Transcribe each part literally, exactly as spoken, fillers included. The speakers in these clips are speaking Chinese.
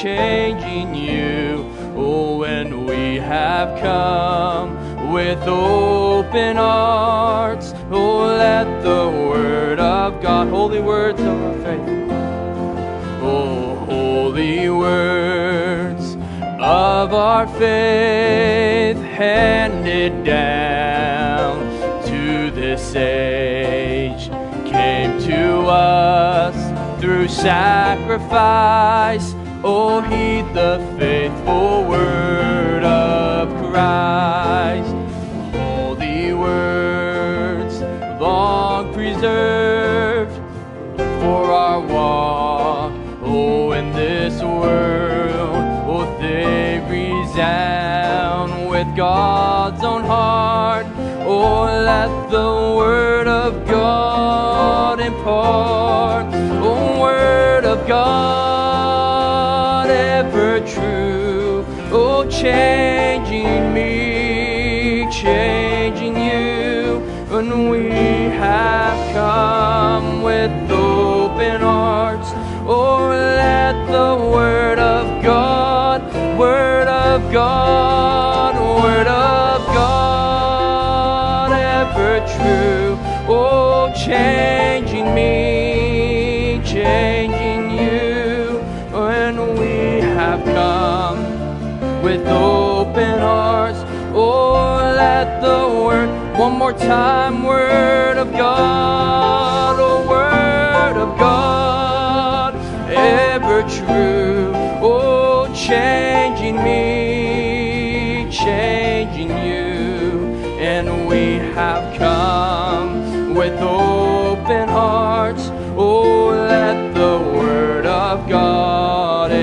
changing you. Oh, when we have come with open hearts, oh, let the word of God, holy words of our faith, oh, holy words of our faith, handed down to this age, came to us through sacrifice. Oh, heed the faithful word of Christ. Holy words long preserved for our walk, oh, in this world, oh, they resound with God's own heart. Oh, let the word of God impart, oh, word of God ever true, oh, changing me, changing you. When we have come with open hearts, oh, let the word of God, word of God, word of God ever true, oh, changing me, changing you. When we have come with open hearts, oh, let the word, one more time, word of God, oh, word of God ever true, oh, changing me, changing you. And we have come with open hearts, oh, let the word of God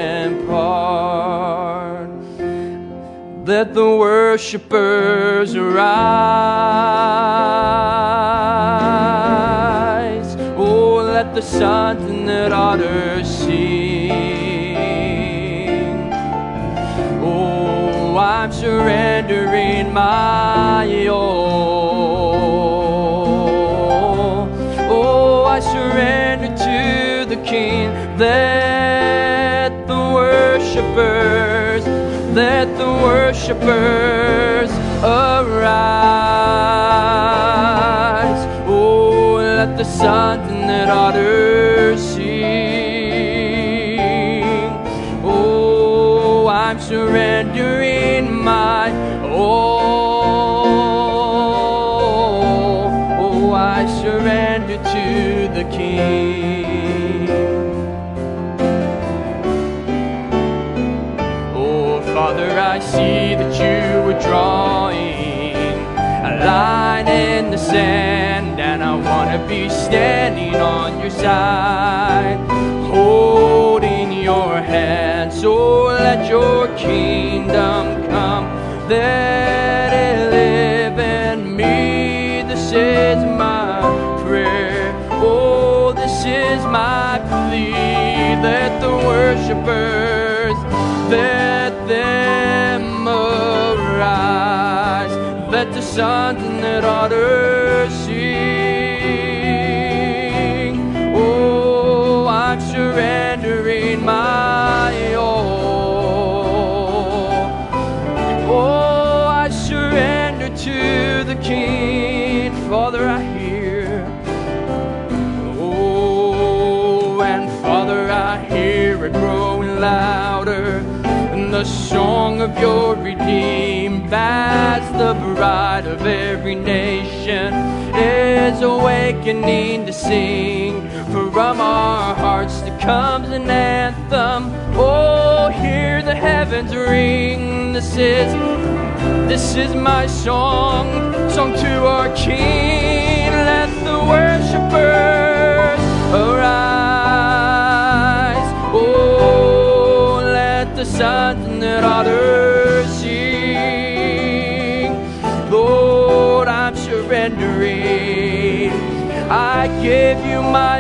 impart. Let the worshipers arise, oh, let the sons and the daughters sing. Oh, I'm surrendering my all. Oh, I surrender to the King. Let the worshipers, let the worshipers arise. Oh, let the sons and the daughters sing. Oh, I'm surrendering my all. Oh, I surrender to the King. Oh, Father, I see that you were drawing a line in the sand, and I want to be standing on your side, holding your hand. So let your kingdom come, let it live in me. This is my prayer, oh, this is my plea. Let the worshipers, let them arise. Let the sons and the daughters sing. Oh, I'm surrendering my all. Oh, I surrender to the King. Father, I hear. Oh, and Father, I hear it growing louder, and the song of your redeemed, as the bride of every nation is awakening to sing. From our hearts there comes an anthem. Oh, hear the heavens ring. This is, this is my song, song to our King. Let the worshipers arise. Oh, let the sons and the daughters sing. Lord, I'm surrendering. I give you my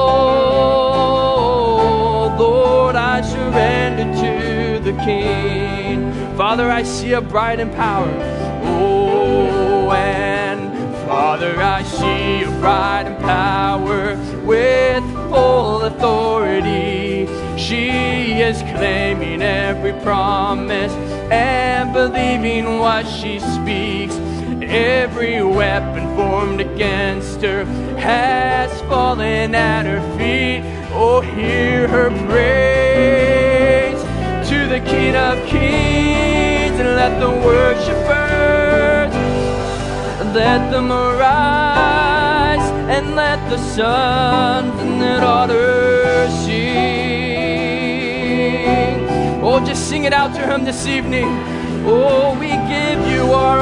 all. Lord, I surrender to the King. Father, I see a bride in power. Oh, and Father, I see a bride in power with full authority. She is claiming every promise and believing what she speaks. Every weapon formed against her has fallen at her feet. Oh, hear her praise to the King of Kings, and let the worshipers, let them arise, and let the sons and the daughters sing. Oh, just sing it out to him this evening. Oh, we give you our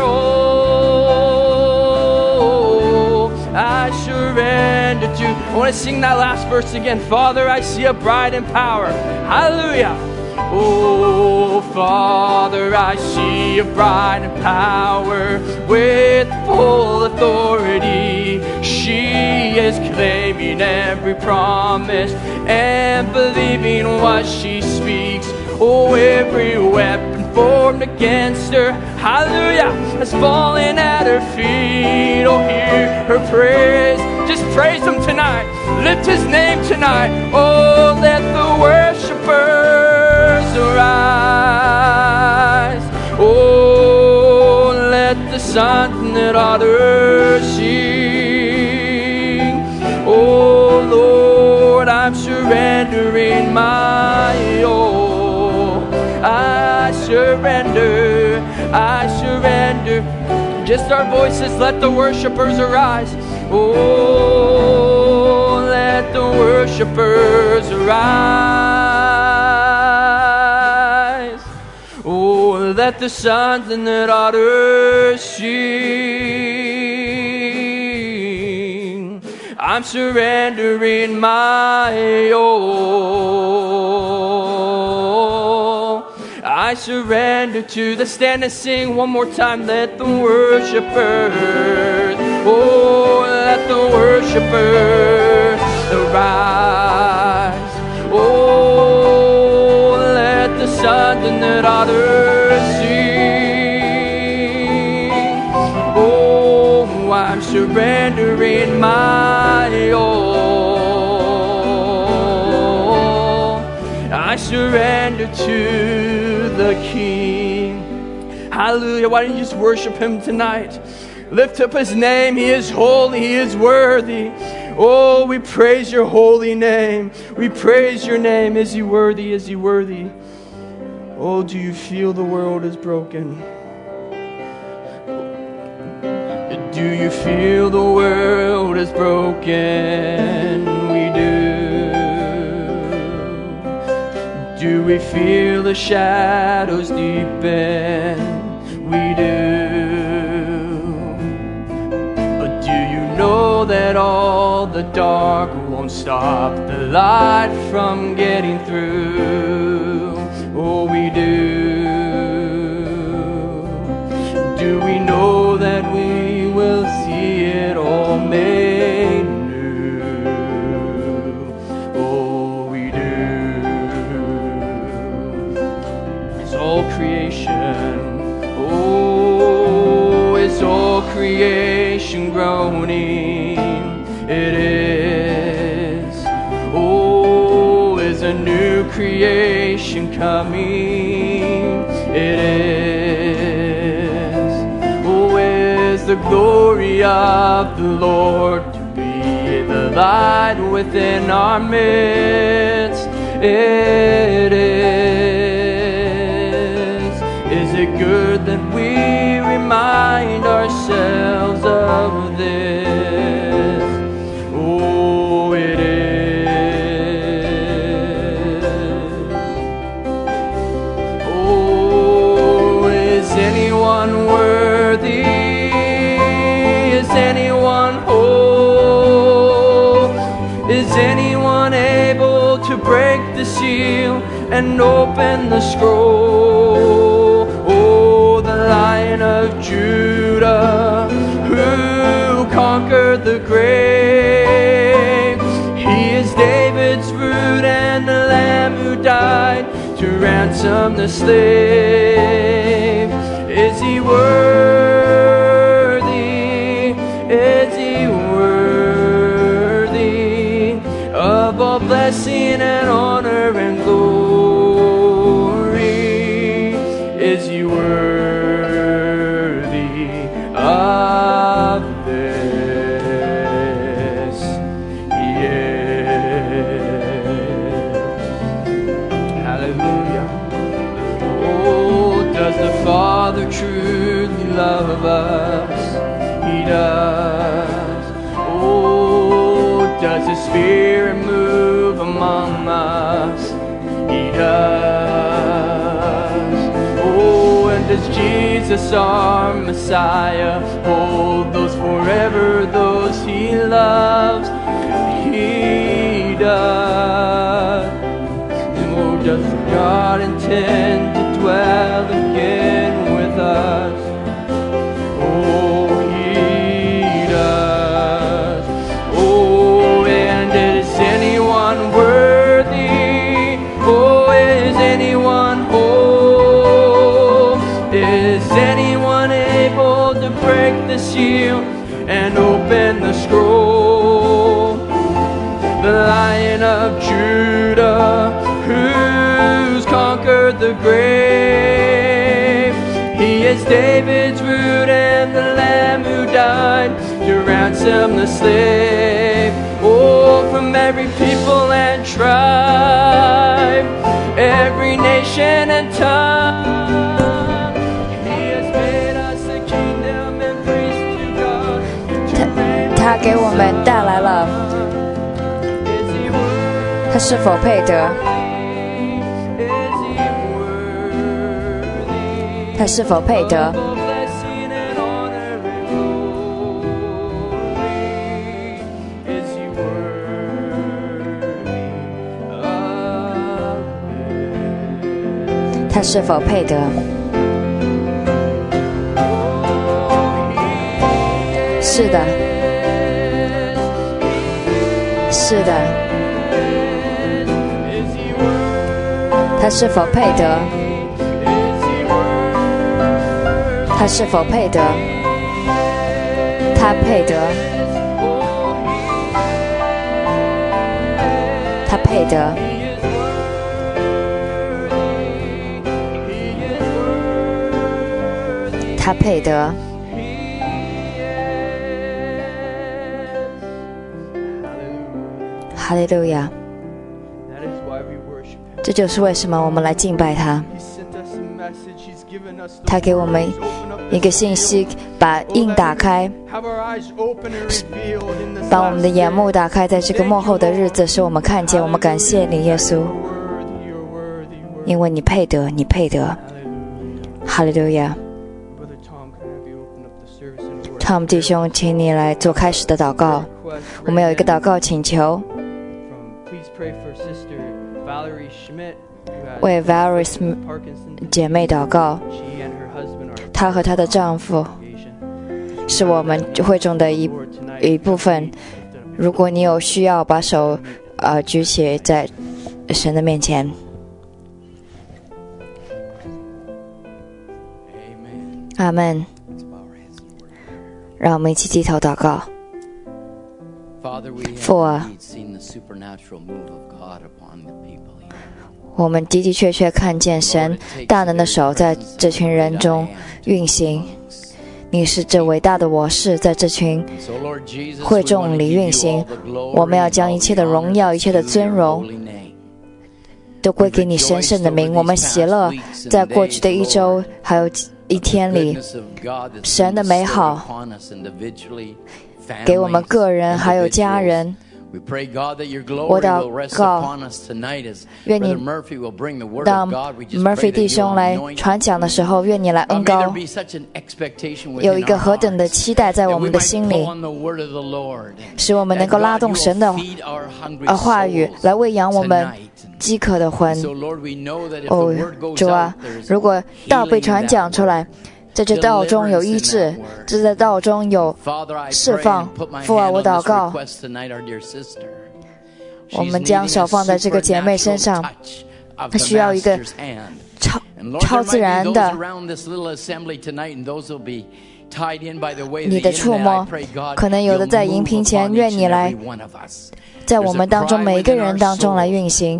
all. I surrender to. I want to sing that last verse again. Father, I see a bride in power. Hallelujah. Oh, Father, I see a bride in power with full authority. She is claiming every promise and believing what she speaks. Oh, every weapon formed against her, hallelujah, has fallen at her feet. Oh, hear her praise. Just praise him tonight. Lift his name tonight. Oh, let the worshipers arise. Oh, let the sons and the daughters sing. Oh, Lord, I'm surrendering my all. I surrender, I surrender. Just our voices, let the worshipers arise. Oh, let the worshipers arise. Oh, let the sons and the daughters sing. I'm surrendering my all. I surrender to the stand and sing one more time. Let the worshipers, oh, let the worshipers arise. Oh, let the sons and the daughters sing. Oh, I'm surrendering my all. I surrender to the King. Hallelujah. Why don't you just worship him tonight? Lift up his name. He is holy. He is worthy. Oh, we praise your holy name. We praise your name. Is he worthy? Is he worthy? Oh, do you feel the world is broken? Do you feel the world is broken? We do. Do we feel the shadows deepen? We do. But do you know that all the dark won't stop the light from getting through? Oh, we do. Do we know that we will see it all made new? Oh, we do. It's all creation. Oh, it's all creation groaning. It is. Oh, is a new creation coming. It is. Oh, is the glory of the Lord to be the light within our midst. It is. Is it good that we remind ourselves of this? Oh, it is. Oh, is anyone worthy? Is anyone whole? Is anyone able to break the seal and open the scroll? Oh, the Lion of Judah, who conquered the grave. He is David's root and the Lamb who died to ransom the slave. Is he worthy? Is he worthy of all blessing and honor and glory? love us. He does. Oh, does His Spirit move among us? He does. Oh, and does Jesus, our Messiah, hold those forever, those He loves? He does. Oh, does God intend to dwell again with us? Oh, He does. Oh, and is anyone worthy? Oh, is anyone whole? Is anyone able to break the seal and open the scroll? The Lion of Judah, who's conquered the grave. He is David's root and the Lamb who died to ransom the slave. Oh, from every people and tribe, every nation and tongue, He has made us a kingdom and priests to God. 他给我们带来了，他是否配得？他是否配得？他是否配得？是的，是的。他是否配得？他是否配得？他配得。他配得。他配得。哈利路亚。这就是为什么我们来敬拜他。他给我们一个信息，把印打开，把我们的眼目打开，在这个末后的日子，使我们看见。我们感谢你，耶稣，因为你配得，你配得。哈利路亚。Tom 弟兄，请你来做开始的祷告。我们有一个祷告请求，为 Valerie 姐妹祷告。她和她的丈夫是我们会中的一一部分。如果你有需要，把手呃举起在神的面前。阿们。让我们一起低头祷告。父啊，我们的的确确看见神大能的手在这群人中运行。你是这伟大的我是在这群会众里运行。我们要将一切的荣耀，一切的尊荣都归给你神圣的名。我们喜乐在过去的一周还有一天里，神的美好给我们个人还有家人。我祷告，愿你当 Murphy 弟兄来传讲的时候，愿你来恩膏，有一个何等的期待在我们的心里，使我们能够拉动神的呃话语来喂养我们饥渴的魂。哦，主啊，如果道被传讲出来，在这道中有医治，这在道中有释放。父啊，我祷告，我们将手放在这个姐妹身上，她需要一个超超自然的你的触摸。可能有的在荧屏前，愿你来在我们当中每一个人当中来运行。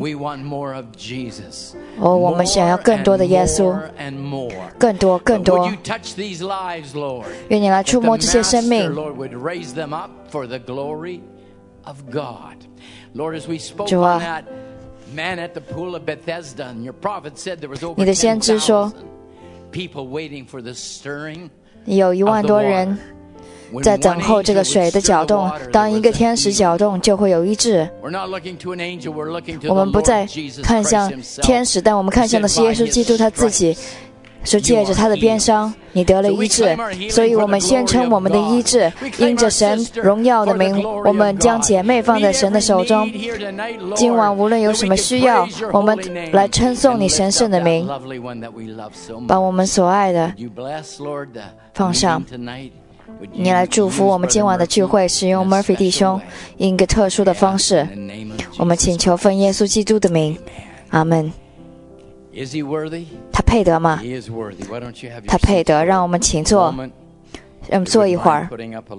哦，我们想要更多的耶稣，更多更多。愿你来触摸这些生命。主啊，你的先知说， 有一万多人在等候这个水的搅动，当一个天使搅动，就会有医治。我们不再看向天使，但我们看向的是耶稣基督他自己，是借着他的鞭伤，你得了医治。所以我们宣称我们的医治，因着神荣耀的名，我们将姐妹放在神的手中。今晚无论有什么需要，我们来称颂你神圣的名，把我们所爱的放上。你来祝福我们今晚的聚会，使用 Murphy 弟兄以一个特殊的方式。我们请求奉耶稣基督的名，阿门。他配得吗？他配得，让我们请坐，让我们坐一会儿。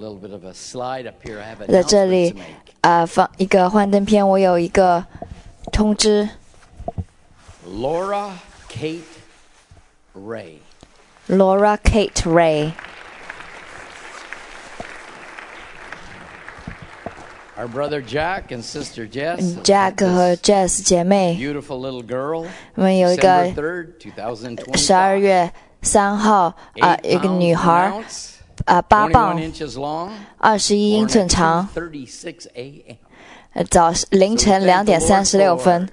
在这里，呃，放一个幻灯片，我有一个通知。 Laura Kate Ray. Laura Kate Ray.Our brother Jack and sister Jess. Jack 和 Jess 姐妹， Beautiful little girl. 我们有一个 December third, twenty twenty-five. 十二月三号啊、呃，一个女孩啊，八、呃、磅，二十一英寸长，呃，早凌晨两点三十六分。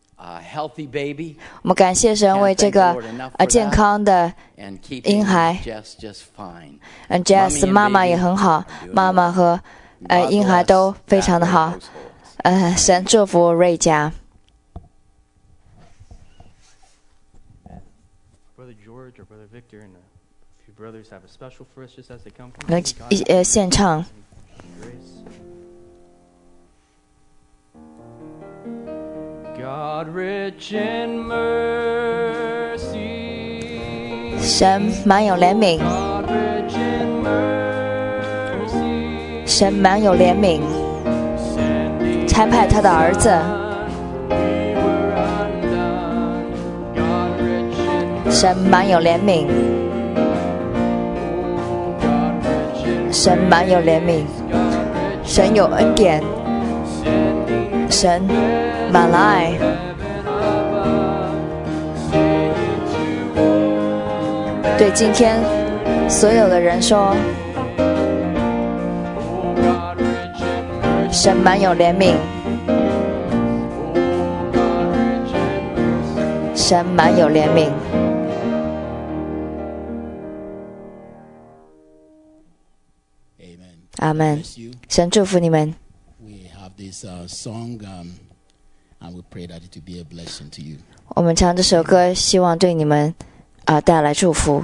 我们感谢神为这个呃健康的婴孩。嗯 ，Jess 妈妈也很好，妈妈和。呃，婴孩都非常的好，呃，神祝福瑞家。来，呃，献唱。神满有怜悯。神满有怜悯，差派他的儿子。神满有怜悯，神满有怜悯，神有恩典，神满了爱。对今天所有的人说，神满有怜悯，神满有怜悯。阿门。神祝福你们。我们唱这首歌，希望对你们啊、呃、带来祝福。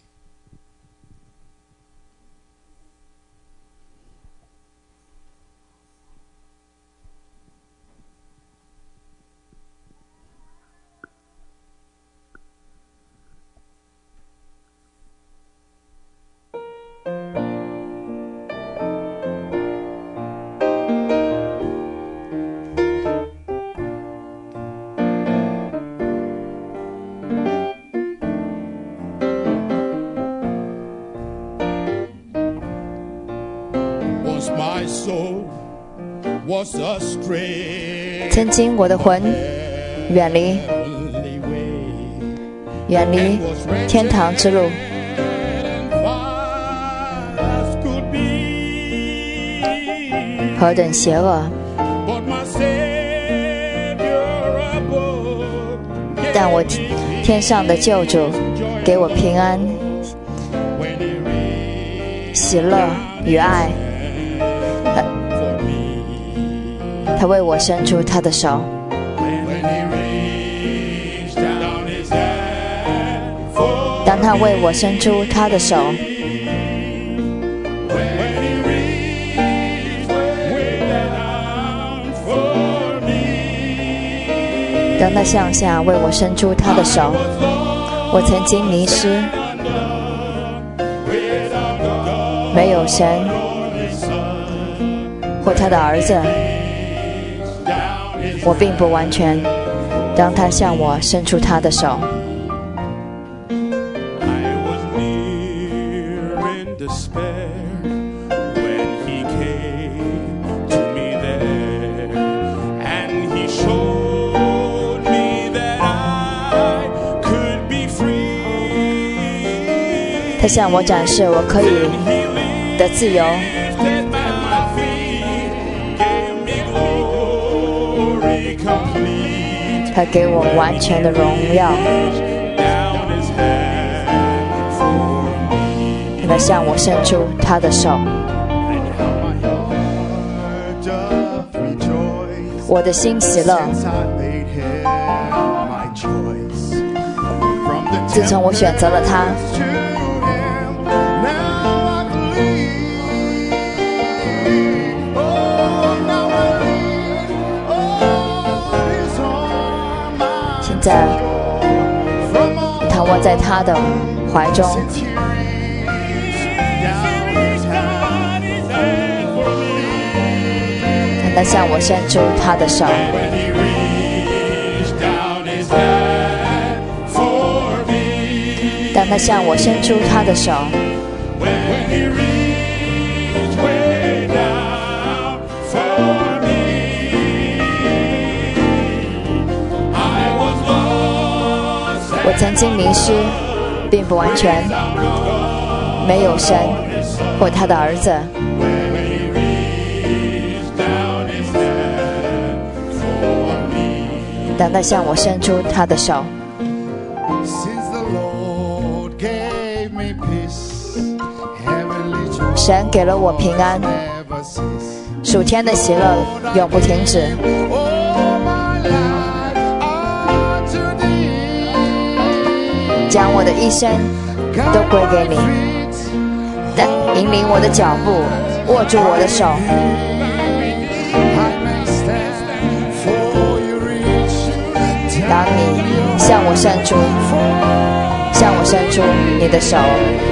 曾经我的魂远离远离天堂之路，何等邪恶！但我天上的救主给我平安、喜乐与爱。他为我伸出他的手，当他为我伸出他的手，当他向下为我伸出他的手，我曾经迷失，没有神或他的儿子。我并不完全，当他向我伸出他的手。 他向我展示我可以的自由。他给我完全的荣耀。他向我伸出他的手。我的心喜乐。自从我选择了他，现在躺卧在他的怀中。他向我伸出他的手。当他向我伸出他的手，我曾经迷失，并不完全，没有神或他的儿子。当他向我伸出他的手，神给了我平安，属天的喜乐永不停止。将我的一生都归给你，引领我的脚步，握住我的手。当你向我伸出，向我伸出你的手，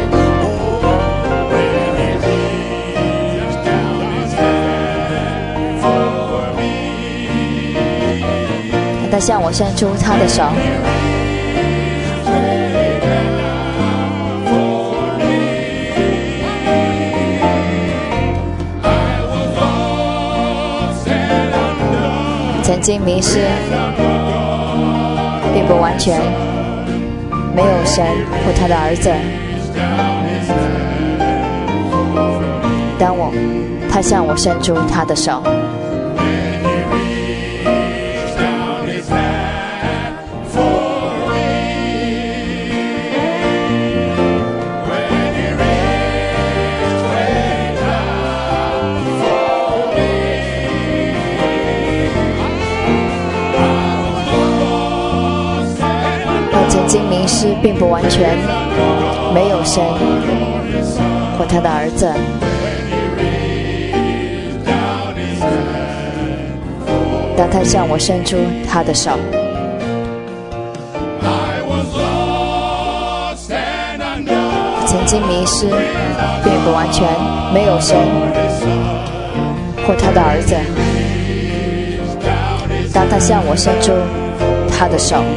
他向我伸出他的手，曾经迷失，并不完全，没有神或他的儿子。当我，他向我伸出他的手，曾经迷失，并不完全，没有神或他的儿子。当他向我伸出他的手，曾经迷失，并不完全，没有神或他的儿子。当他向我伸出他的手，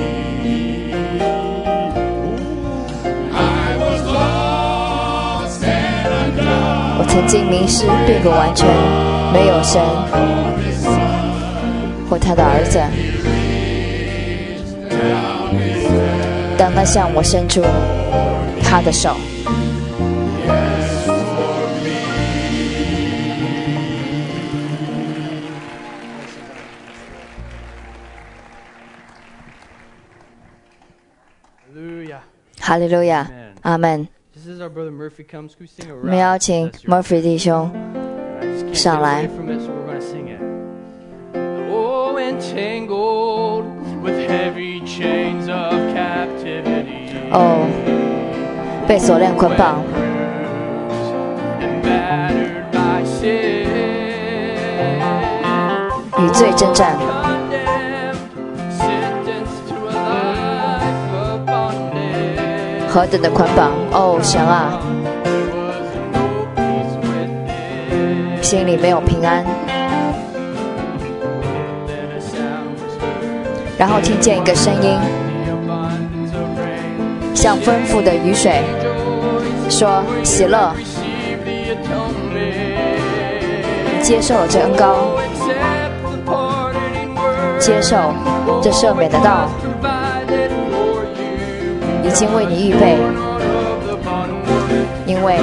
我曾经迷失，并不完全，没有神或他的儿子。当他向我伸出他的手，哈利路亚，阿门。我们邀请 Murphy 弟兄上来。哦，被锁链捆绑，与罪征战。何等的捆绑！哦，神啊，心里没有平安。然后听见一个声音，像丰富的雨水，说：“喜乐，接受这恩膏，接受这赦免的道。”已经为你预备， 因为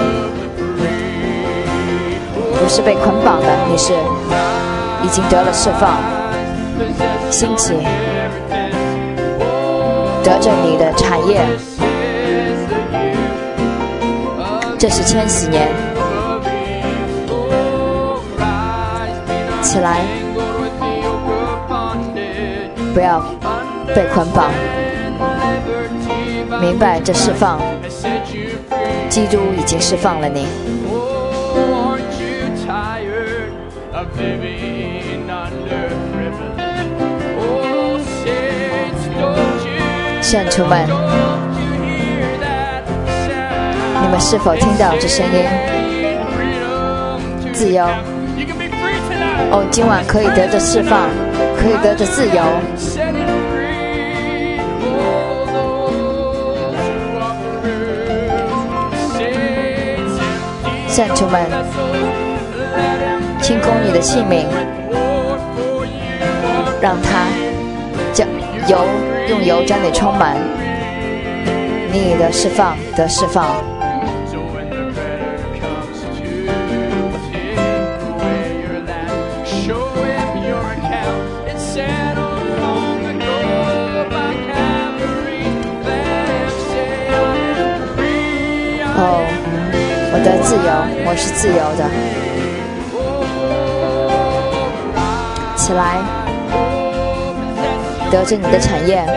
不是被捆绑的，你是已经得了释放，兴起，得着你的产业。这是千禧年，起来，不要被捆绑，明白这释放，基督已经释放了你。圣徒们，你们是否听到这声音？自由。哦，今晚可以得着释放，可以得着自由。圣徒们，清空你的器皿，让它将油用油将你充满，你的释放得释放。哦，我的自由，我是自由的。起来，得着你的产业。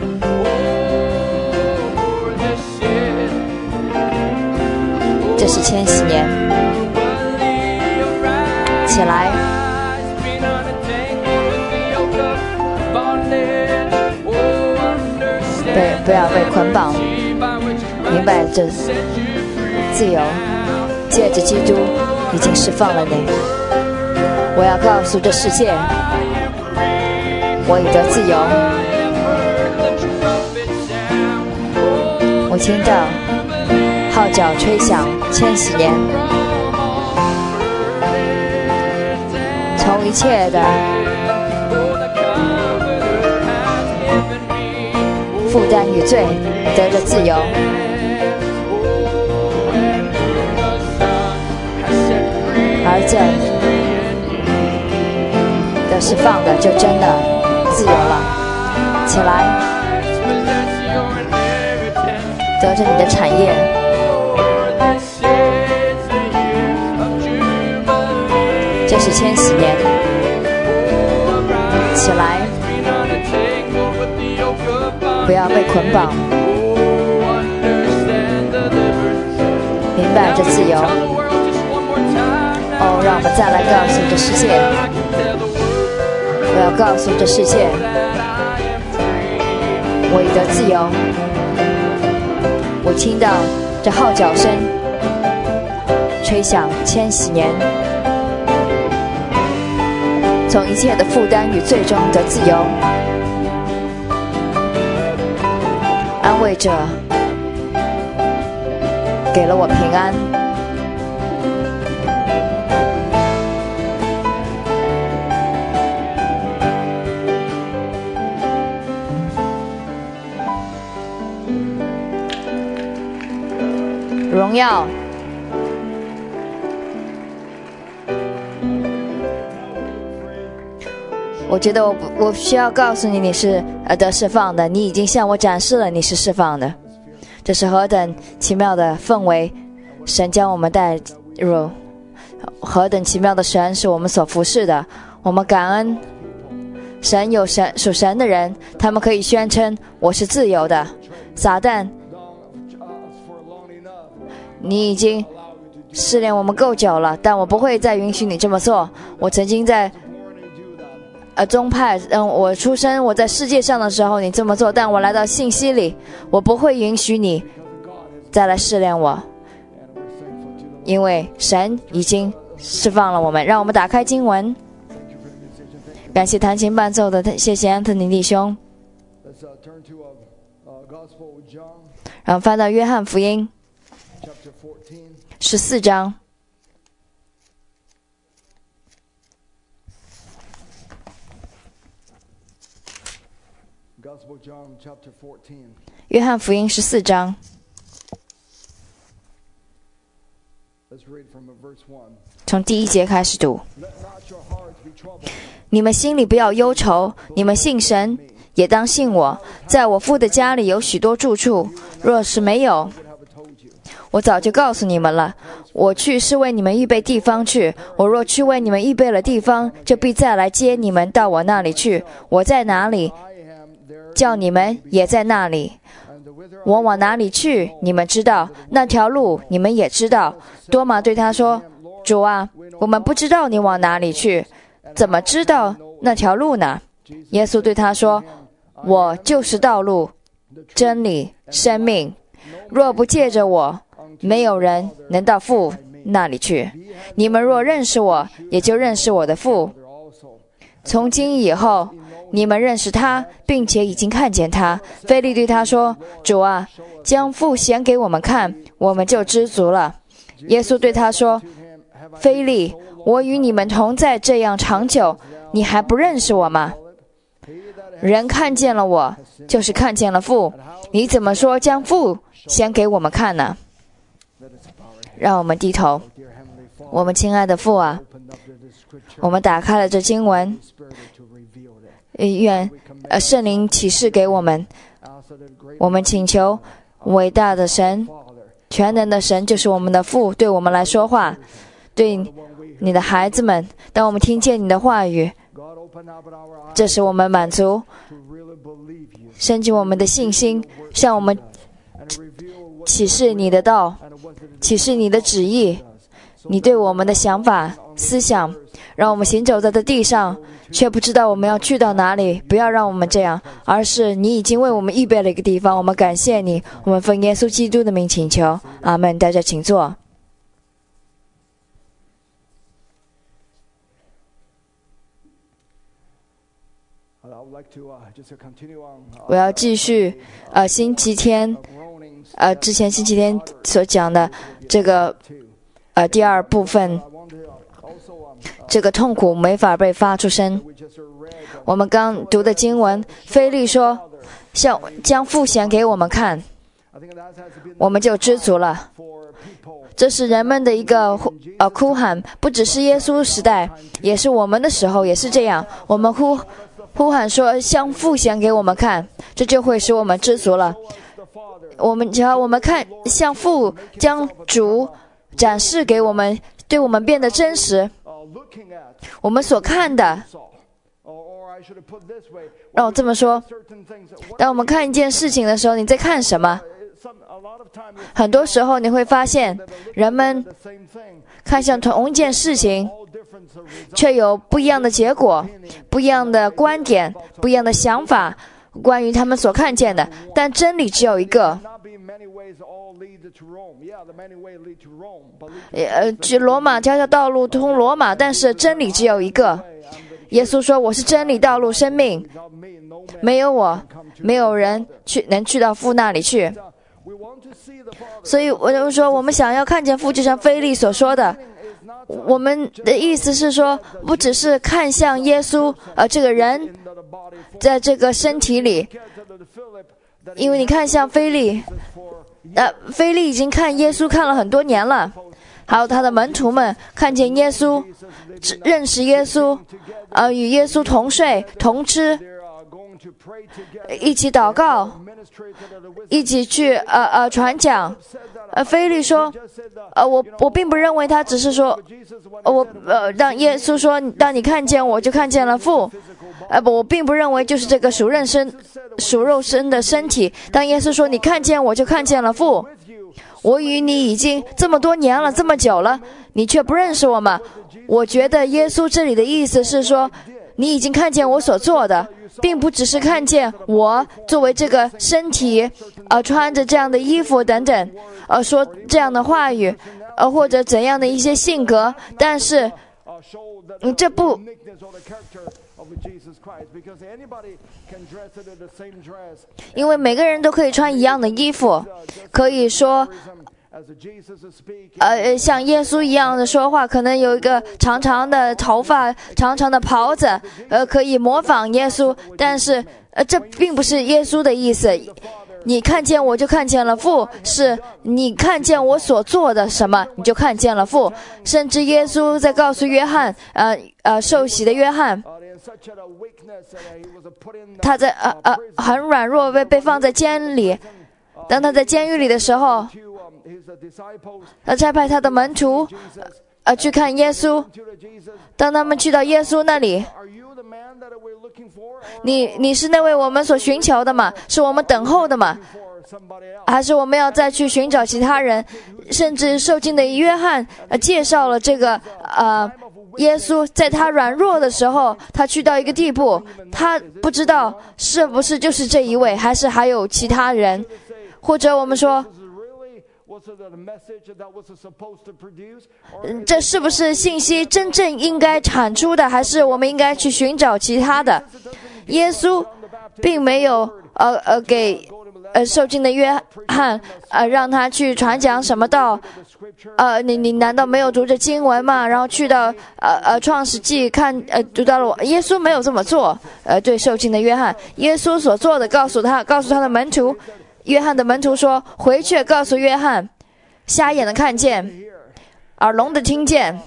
这是千禧年。起来，被不要被捆绑，明白这自由，借着基督已经释放了你。我要告诉这世界，我已得自由。我听到号角吹响，千禧年，从一切的负担与罪得着自由。而这的释放的就真的自由了。起来，得着你的产业。这是千禧年。起来，不要被捆绑，明白这自由。哦，让我们再来告诉这世界，我要告诉这世界，我已得自由。我听到这号角声吹响，千禧年，从一切的负担与最终得自由。安慰者给了我平安。荣耀，我觉得我我需要告诉你，你是呃得释放的，你已经向我展示了你是释放的。这是何等奇妙的氛围，神将我们带入，何等奇妙的神是我们所服侍的。我们感恩神，有神属神的人，他们可以宣称我是自由的。撒旦，你已经试炼我们够久了，但我不会再允许你这么做。我曾经在呃宗派，嗯，我出生我在世界上的时候你这么做，但我来到信息里，我不会允许你再来试炼我，因为神已经释放了我们。让我们打开经文，感谢弹琴伴奏的，谢谢安特尼弟兄。然后翻到约翰福音十四章，约翰福音十四章， 从第一节开始读。你们心里不要忧愁，你们信神，也当信我。在我父的家里有许多住处，若是没有，我早就告诉你们了。我去是为你们预备地方去，我若去为你们预备了地方，就必再来接你们到我那里去。我在哪里，叫你们也在那里。我往哪里去，你们知道，那条路你们也知道。多马对他说，主啊，我们不知道你往哪里去，怎么知道那条路呢？耶稣对他说，我就是道路、真理、生命，若不借着我，没有人能到父那里去。你们若认识我，也就认识我的父。从今以后，你们认识他，并且已经看见他。腓利对他说，主啊，将父显给我们看，我们就知足了。耶稣对他说，腓利，我与你们同在这样长久，你还不认识我吗？人看见了我，就是看见了父。你怎么说将父显给我们看呢？让我们低头。我们亲爱的父啊，我们打开了这经文，愿呃圣灵启示给我们。我们请求伟大的神、全能的神，就是我们的父，对我们来说话。对你的孩子们，当我们听见你的话语，这使我们满足，升级我们的信心，向我们启示你的道，启示你的旨意，你对我们的想法、思想，让我们行走在这地上，却不知道我们要去到哪里。不要让我们这样，而是你已经为我们预备了一个地方。我们感谢你，我们奉耶稣基督的名请求，阿们。大家请坐。我要继续呃星期天呃之前星期天所讲的这个呃第二部分，这个痛苦没法被发出声。我们刚读的经文，腓利说，像将父显给我们看，我们就知足了。这是人们的一个呃哭喊，不只是耶稣时代，也是我们的时候也是这样。我们呼呼喊说，将父显给我们看，这就会使我们知足了。我们只要我们看向父将主展示给我们，对我们变得真实。我们所看的，让我这么说，当我们看一件事情的时候，你在看什么？很多时候你会发现，人们看向同一件事情，却有不一样的结果，不一样的观点，不一样的想法，关于他们所看见的。但真理只有一个。呃，罗马这条道路通罗马，但是真理只有一个。耶稣说，我是真理、道路、生命，没有我，没有人去能去到父那里去。所以我就说，我们想要看见父，就像腓利所说的，我们的意思是说，不只是看向耶稣呃这个人在这个身体里，因为你看向腓利呃腓利已经看耶稣看了很多年了，还有他的门徒们看见耶稣，认识耶稣，呃与耶稣同睡同吃，一起祷告，一起去呃呃传讲。呃，腓利说，呃，我我并不认为他只是说，呃、我呃让耶稣说，当你看见我就看见了父，呃不，我并不认为就是这个属肉身属肉身的身体。当耶稣说你看见我就看见了父，我与你已经这么多年了，这么久了，你却不认识我吗？我觉得耶稣这里的意思是说，你已经看见我所做的，并不只是看见我作为这个身体，呃，穿着这样的衣服等等，呃，说这样的话语，呃，或者怎样的一些性格，但是，嗯，这不，因为每个人都可以穿一样的衣服，可以说。呃，像耶稣一样的说话，可能有一个长长的头发、长长的袍子，呃，可以模仿耶稣。但是，呃，这并不是耶稣的意思。 你看见我就看见了父，是你看见我所做的什么，你就看见了父。甚至耶稣在告诉约翰，呃呃，受洗的约翰，他在呃呃很软弱，被被放在监里。当他在监狱里的时候，他差派他的门徒，呃去看耶稣。当他们去到耶稣那里，你你是那位我们所寻求的吗？是我们等候的吗？还是我们要再去寻找其他人？甚至受浸的约翰、呃、介绍了这个呃耶稣，在他软弱的时候，他去到一个地步，他不知道是不是就是这一位，还是还有其他人。或者我们说，这是不是信息真正应该产出的，还是我们应该去寻找其他的？耶稣并没有呃呃给呃受浸的约翰呃让他去传讲什么道，呃你你难道没有读着经文吗？然后去到呃呃创世纪看呃读到了我，耶稣没有这么做。呃对受浸的约翰，耶稣所做的告诉他，告诉他的门徒。约翰的门徒说，回去告诉约翰，瞎眼的看见，耳聋的听见。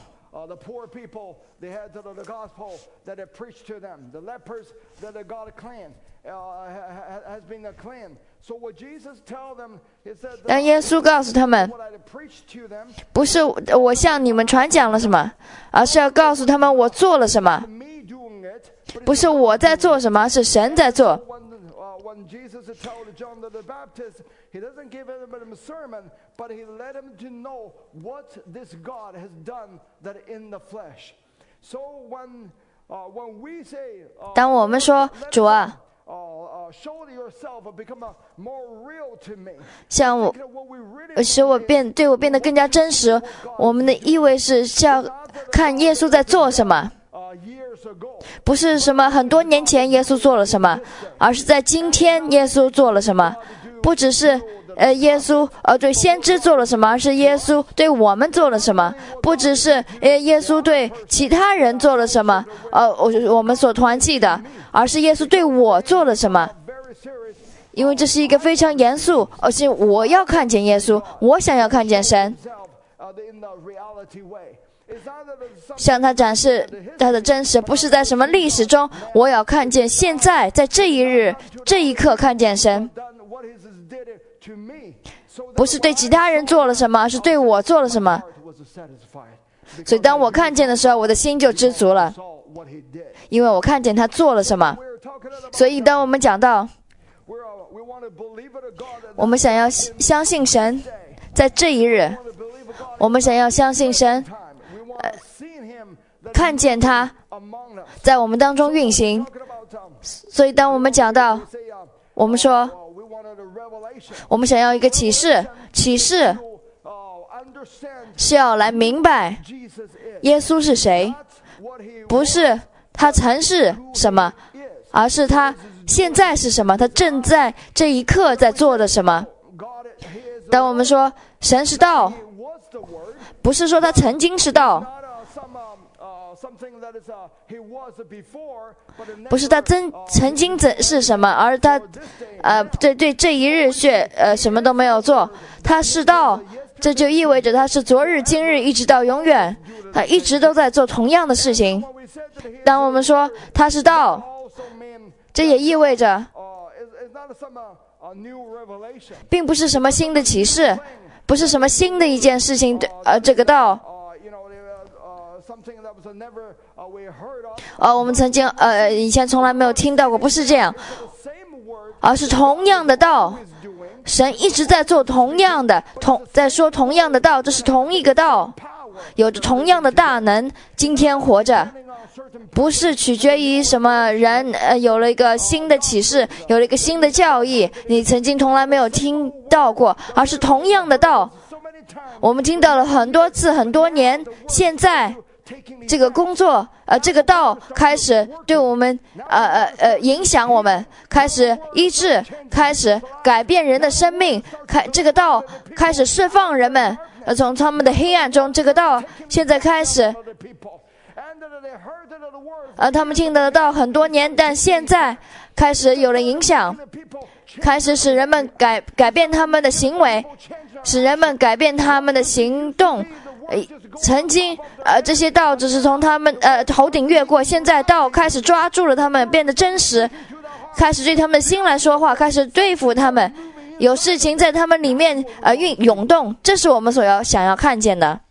但耶稣告诉他们，不是我向你们传讲了什么，而是要告诉他们我做了什么。不是我在做什么，是神在做。When Jesus told John the Baptist, he doesn't give him a sermon, but he let him to know what this God has done that in the flesh. So when, uh, when we say, 当我们说主啊，像我使我变对我变得更加真实，我们的意味是要看耶稣在做什么。不是什么很多年前耶稣做了什么，而是在今天耶稣做了什么。不只是呃耶稣呃对先知做了什么，而是耶稣对我们做了什么。不只是呃耶稣对其他人做了什么，呃我我们所团契的，而是耶稣对我做了什么。因为这是一个非常严肃，而且我要看见耶稣，我想要看见神，向他展示他的真实，不是在什么历史中，我要看见现在在这一日这一刻看见神，不是对其他人做了什么，而是对我做了什么。所以当我看见的时候，我的心就知足了，因为我看见他做了什么。所以当我们讲到我们想要相信神在这一日，我们想要相信神呃看见他在我们当中运行。所以当我们讲到我们说我们想要一个启示，启示是要来明白耶稣是谁，不是他曾是什么，而是他现在是什么，他正在这一刻在做的什么。当我们说神是道，不是说他曾经是道，不是他曾曾经怎是什么，而他呃对对这一日却呃什么都没有做。他是道，这就意味着他是昨日今日一直到永远，他一直都在做同样的事情。当我们说他是道，这也意味着并不是什么新的启示，不是什么新的一件事情。呃，这个道，呃，我们曾经呃以前从来没有听到过，不是这样，而是同样的道，神一直在做同样的，同在说同样的道，这是同一个道，有着同样的大能，今天活着。不是取决于什么人呃有了一个新的启示，有了一个新的教义，你曾经从来没有听到过，而是同样的道，我们听到了很多次很多年，现在这个工作呃这个道开始对我们呃呃呃影响我们，开始医治，开始改变人的生命，开这个道开始释放人们呃从他们的黑暗中，这个道现在开始呃，他们听得到很多年，但现在开始有了影响，开始使人们改改变他们的行为，使人们改变他们的行动。呃、曾经呃这些道只是从他们呃头顶越过，现在道开始抓住了他们，变得真实，开始对他们的心来说话，开始对付他们，有事情在他们里面呃运涌动，这是我们所要想要看见的。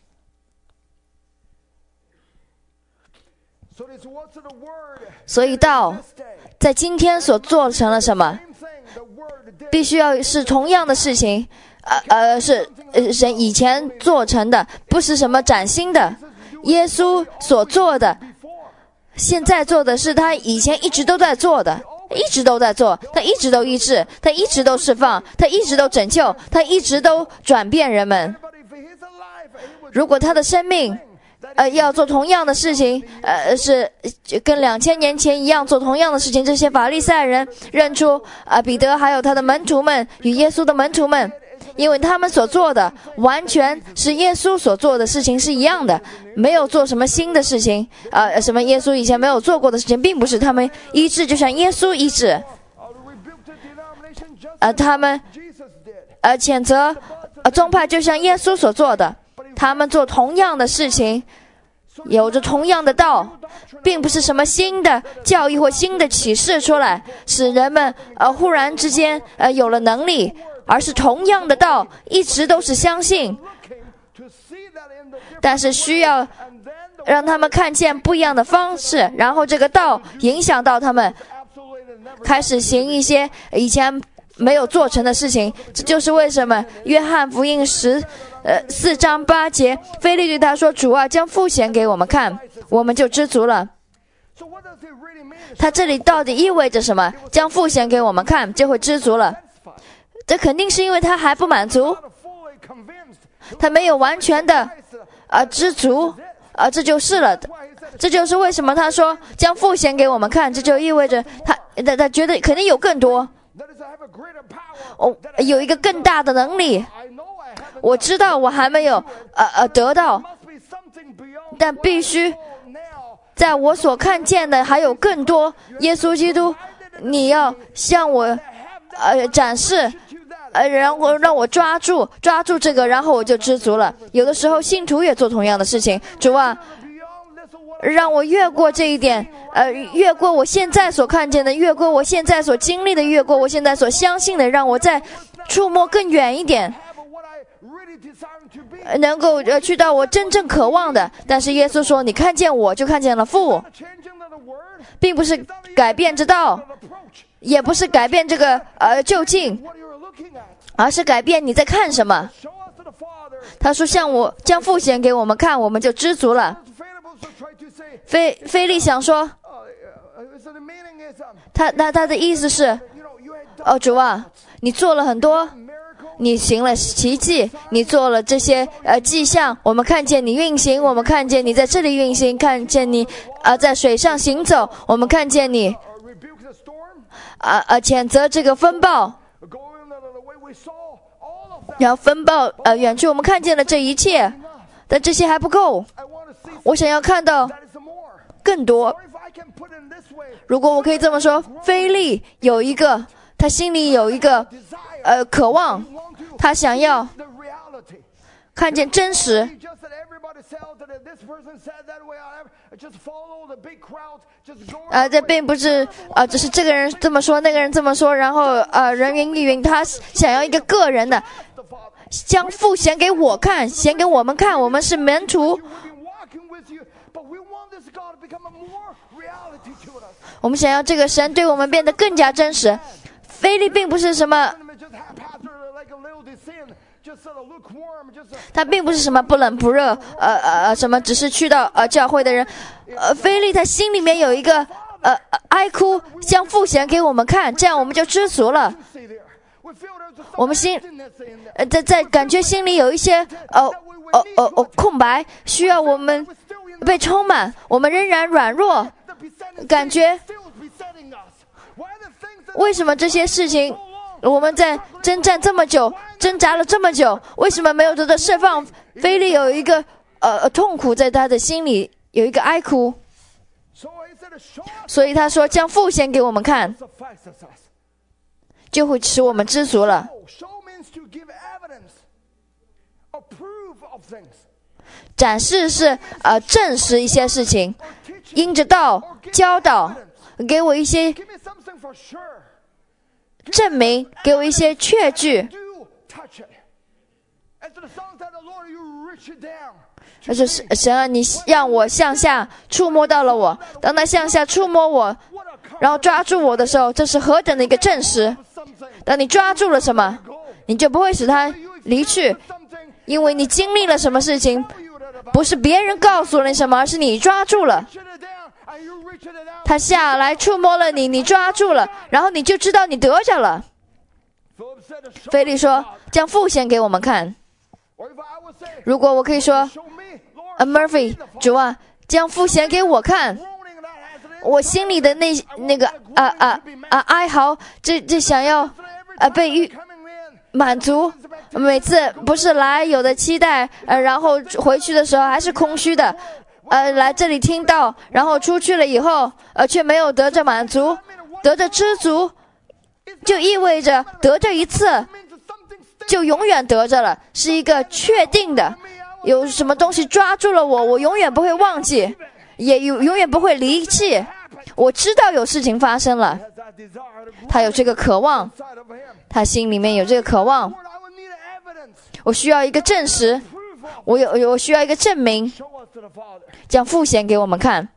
所以道在今天所做成了什么？必须要是同样的事情，呃呃是呃神以前做成的，不是什么崭新的。耶稣所做的，现在做的是他以前一直都在做的，一直都在做，他一直都医治，他一直都释放，他一直都拯救，他一直都转变人们。如果他的生命呃，要做同样的事情，呃，是跟两千年前一样做同样的事情。这些法利赛人认出啊、呃，彼得还有他的门徒们与耶稣的门徒们，因为他们所做的完全是耶稣所做的事情是一样的，没有做什么新的事情，呃，什么耶稣以前没有做过的事情，并不是他们医治就像耶稣医治，呃，他们呃谴责呃宗派就像耶稣所做的。他们做同样的事情，有着同样的道，并不是什么新的教义或新的启示出来，使人们呃忽然之间呃有了能力，而是同样的道，一直都是相信，但是需要让他们看见不一样的方式，然后这个道影响到他们，开始行一些以前没有做成的事情。这就是为什么约翰福音十呃四章八节，腓利对他说：“主啊，将父显给我们看，我们就知足了。”他这里到底意味着什么？将父显给我们看，就会知足了。这肯定是因为他还不满足，他没有完全的啊、呃、知足啊、呃，这就是了。这就是为什么他说将父显给我们看，这就意味着他他他觉得肯定有更多。哦，有一个更大的能力，我知道我还没有呃呃得到，但必须在我所看见的还有更多。耶稣基督，你要向我呃展示，呃然后让我抓住抓住这个，然后我就知足了。有的时候信徒也做同样的事情，主啊，让我越过这一点，呃，越过我现在所看见的，越过我现在所经历的，越过我现在所相信的，让我再触摸更远一点，能够呃去到我真正渴望的。但是耶稣说，你看见我就看见了父，并不是改变之道，也不是改变这个呃就近，而是改变你在看什么。他说向我将父显给我们看，我们就知足了。菲菲利想说，他他他的意思是，哦主啊，你做了很多，你行了奇迹，你做了这些呃迹象，我们看见你运行，我们看见你在这里运行，看见你啊、呃、在水上行走，我们看见你啊啊、呃、谴责这个风暴，然后风暴呃远去，我们看见了这一切，但这些还不够，我想要看到更多。如果我可以这么说，菲利有一个，他心里有一个呃渴望，他想要看见真实。啊、呃，这并不是啊、呃，只是这个人这么说，那个人这么说，然后呃人云亦云。他想要一个个人的，将父显给我看，显给我们看，我们是门徒。我们想要这个神对我们变得更加真实。菲利并不是什么，他并不是什么不冷不热，呃呃什么只是去到呃教会的人。呃，菲利他心里面有一个呃哀哭，将父显给我们看，这样我们就知足了。我们心呃在在感觉心里有一些呃呃呃呃空白，需要我们被充满，我们仍然软弱，感觉为什么这些事情我们在征战这么久，挣扎了这么久，为什么没有得到释放？菲利有一个呃痛苦在他的心里，有一个哀哭。 所以他说将父显给我们看，就会使我们知足了。展示是呃证实一些事情，因着道教导，给我一些证明，给我一些确据。而是神啊，你让我向下触摸到了我，当他向下触摸我，然后抓住我的时候，这是何等的一个证实。当你抓住了什么，你就不会使他离去，因为你经历了什么事情，不是别人告诉了你什么，而是你抓住了。他下来触摸了你，你抓住了，然后你就知道你得着了。腓力说将父显给我们看。如果我可以说uh, Murphy 主啊，将父显给我看，我心里的那那个啊啊啊哀嚎，这这想要啊被预满足，每次不是来有的期待，呃，然后回去的时候还是空虚的，呃，来这里听到，然后出去了以后，呃，却没有得着满足，得着知足，就意味着得这一次，就永远得着了，是一个确定的。有什么东西抓住了我，我永远不会忘记，也永永远不会离弃。我知道有事情发生了，他有这个渴望，他心里面有这个渴望。我需要一个证实，我有我需要一个证明，将父显给我们看。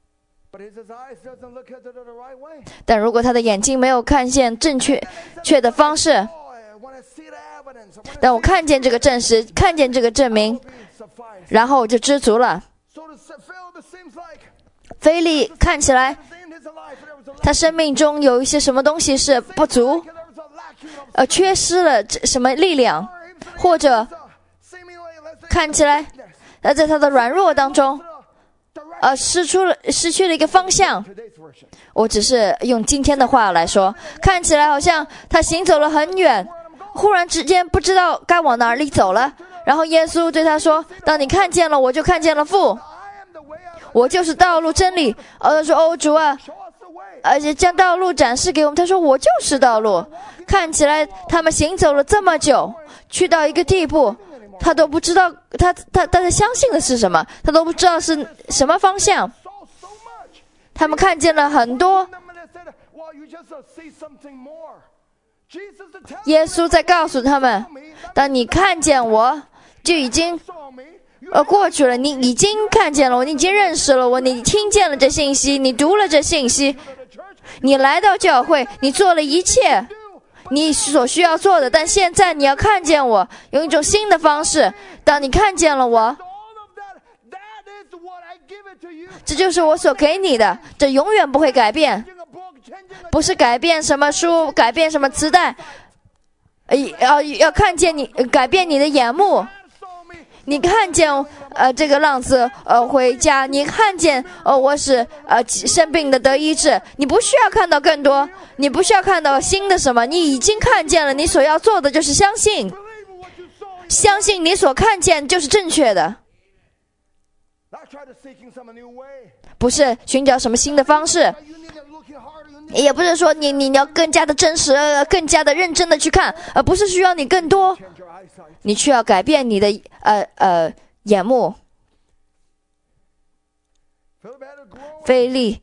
但如果他的眼睛没有看见正确确的方式，但我看见这个证实，看见这个证明，然后我就知足了。腓力看起来他生命中有一些什么东西是不足，呃，缺失了什么力量，或者看起来呃在他的软弱当中呃失出了失去了一个方向。我只是用今天的话来说，看起来好像他行走了很远，忽然之间不知道该往哪里走了。然后耶稣对他说，当你看见了我，就看见了父，我就是道路真理。呃，他说哦主啊，而且将道路展示给我们。他说我就是道路。看起来他们行走了这么久，去到一个地步，他都不知道他他他相信的是什么，他都不知道是什么方向。他们看见了很多，耶稣在告诉他们，当你看见我，就已经呃过去了，你已经看见了我，你已经认识了我，你听见了这信息，你读了这信息，你来到教会，你做了一切你所需要做的，但现在你要看见我，用一种新的方式。当你看见了我，这就是我所给你的，这永远不会改变，不是改变什么书，改变什么磁带，呃，要要看见你，改变你的眼目。你看见呃这个浪子呃回家，你看见呃我是呃生病的得医治，你不需要看到更多，你不需要看到新的什么，你已经看见了，你所要做的就是相信，相信你所看见就是正确的，不是寻找什么新的方式，也不是说你你要更加的真实，更加的认真的去看，而不是需要你更多，你需要改变你的呃呃眼目。腓力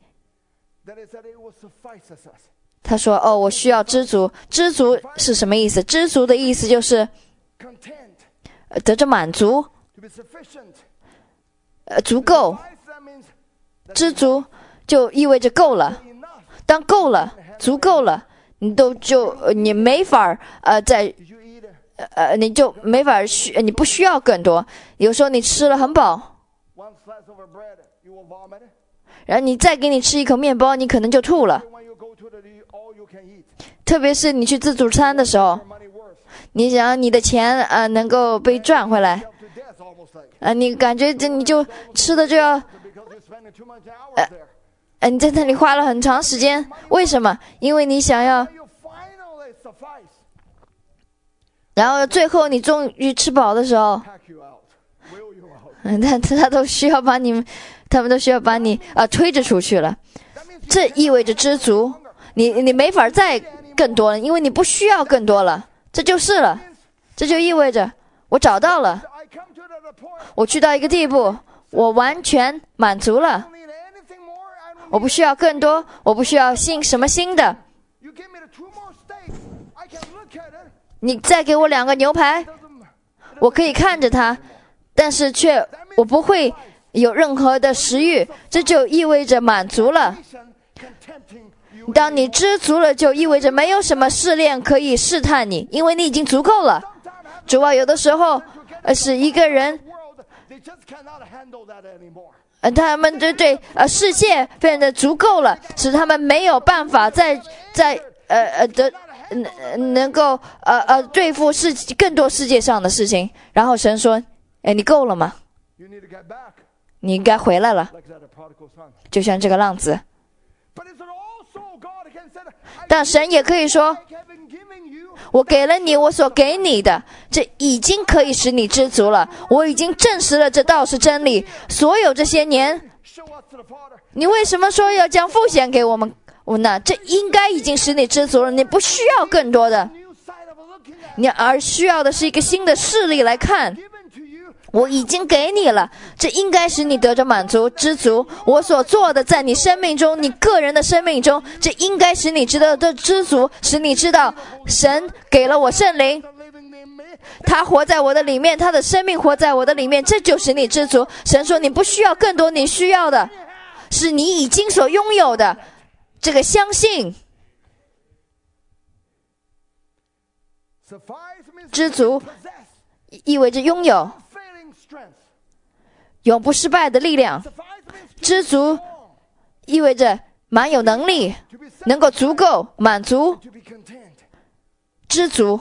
他说哦，我需要知足。知足是什么意思？知足的意思就是呃得着满足，呃足够。知足就意味着够了，当够了足够了，你都就你没法呃在呃你就没法需你不需要更多。有时候你吃了很饱，然后你再给你吃一口面包，你可能就吐了。特别是你去自助餐的时候，你想你的钱呃能够被赚回来，呃你感觉这你就吃的就要呃呃你在那里花了很长时间，为什么？因为你想要，然后最后你终于吃饱的时候，嗯，他他都需要把你们，他们都需要把你啊、呃、推着出去了。 这意味着知足。你你没法再更多了，因为你不需要更多了，这就是了。这就意味着我找到了，我去到一个地步，我完全满足了，我不需要更多，我不需要新什么新的。你再给我两个牛排，我可以看着它，但是却我不会有任何的食欲，这就意味着满足了。当你知足了，就意味着没有什么试炼可以试探你，因为你已经足够了。主啊，有的时候，呃，是一个人，呃，他们对对呃世界变得足够了，使他们没有办法再再呃呃的能能够呃呃对付世更多世界上的事情。然后神说：“哎，你够了吗？你应该回来了，就像这个浪子。”但神也可以说，我给了你我所给你的，这已经可以使你知足了。我已经证实了这道是真理。所有这些年，你为什么说要将父显给我们呢？这应该已经使你知足了，你不需要更多的，你而需要的是一个新的视力来看。我已经给你了，这应该使你得着满足、知足。我所做的在你生命中，你个人的生命中，这应该使你知道的知足，使你知道神给了我圣灵，他活在我的里面，他的生命活在我的里面，这就使你知足。神说你不需要更多，你需要的是你已经所拥有的这个相信。知足意味着拥有永不失败的力量，知足意味着满有能力，能够足够满足，知足。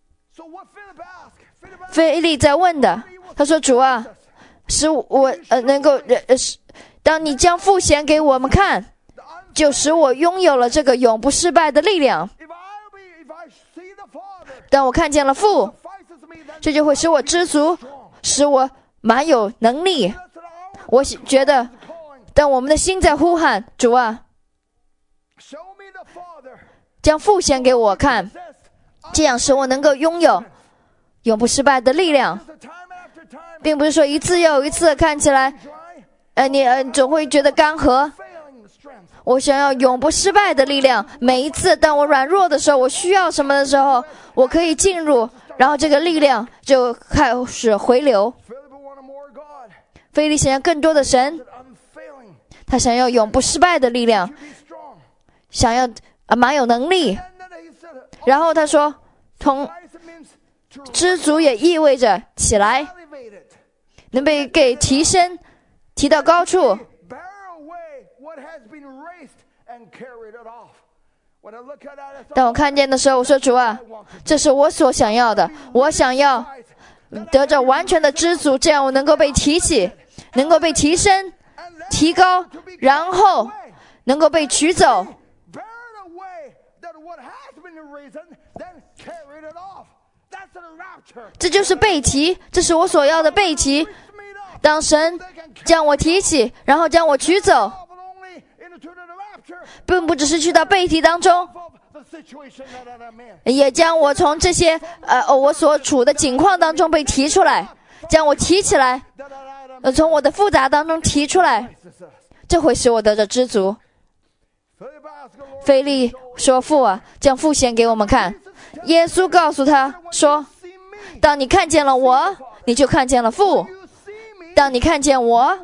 腓力在问的，他说：“主啊，使我呃能够呃，当你将父显给我们看，就使我拥有了这个永不失败的力量。当我看见了父，这就会使我知足，使我满有能力。我觉得，当我们的心在呼喊主啊，将父显给我看，这样使我能够拥有永不失败的力量，并不是说一次又一次看起来，呃，你呃总会觉得干涸。我想要永不失败的力量，每一次当我软弱的时候，我需要什么的时候，我可以进入，然后这个力量就开始回流。腓力想要更多的神，他想要永不失败的力量，想要啊蛮有能力。然后他说，同知足也意味着起来，能被给提升，提到高处。当我看见的时候，我说主啊，这是我所想要的，我想要得着完全的知足，这样我能够被提起，能够被提升提高，然后能够被取走。这就是被提，这是我所要的被提。当神将我提起，然后将我取走，并不只是去到被提当中，也将我从这些呃我所处的境况当中被提出来，将我提起来，呃从我的复杂当中提出来，这会使我得着知足。腓力说：“父啊，将父显给我们看。”耶稣告诉他说：“当你看见了我，你就看见了父。当你看见我，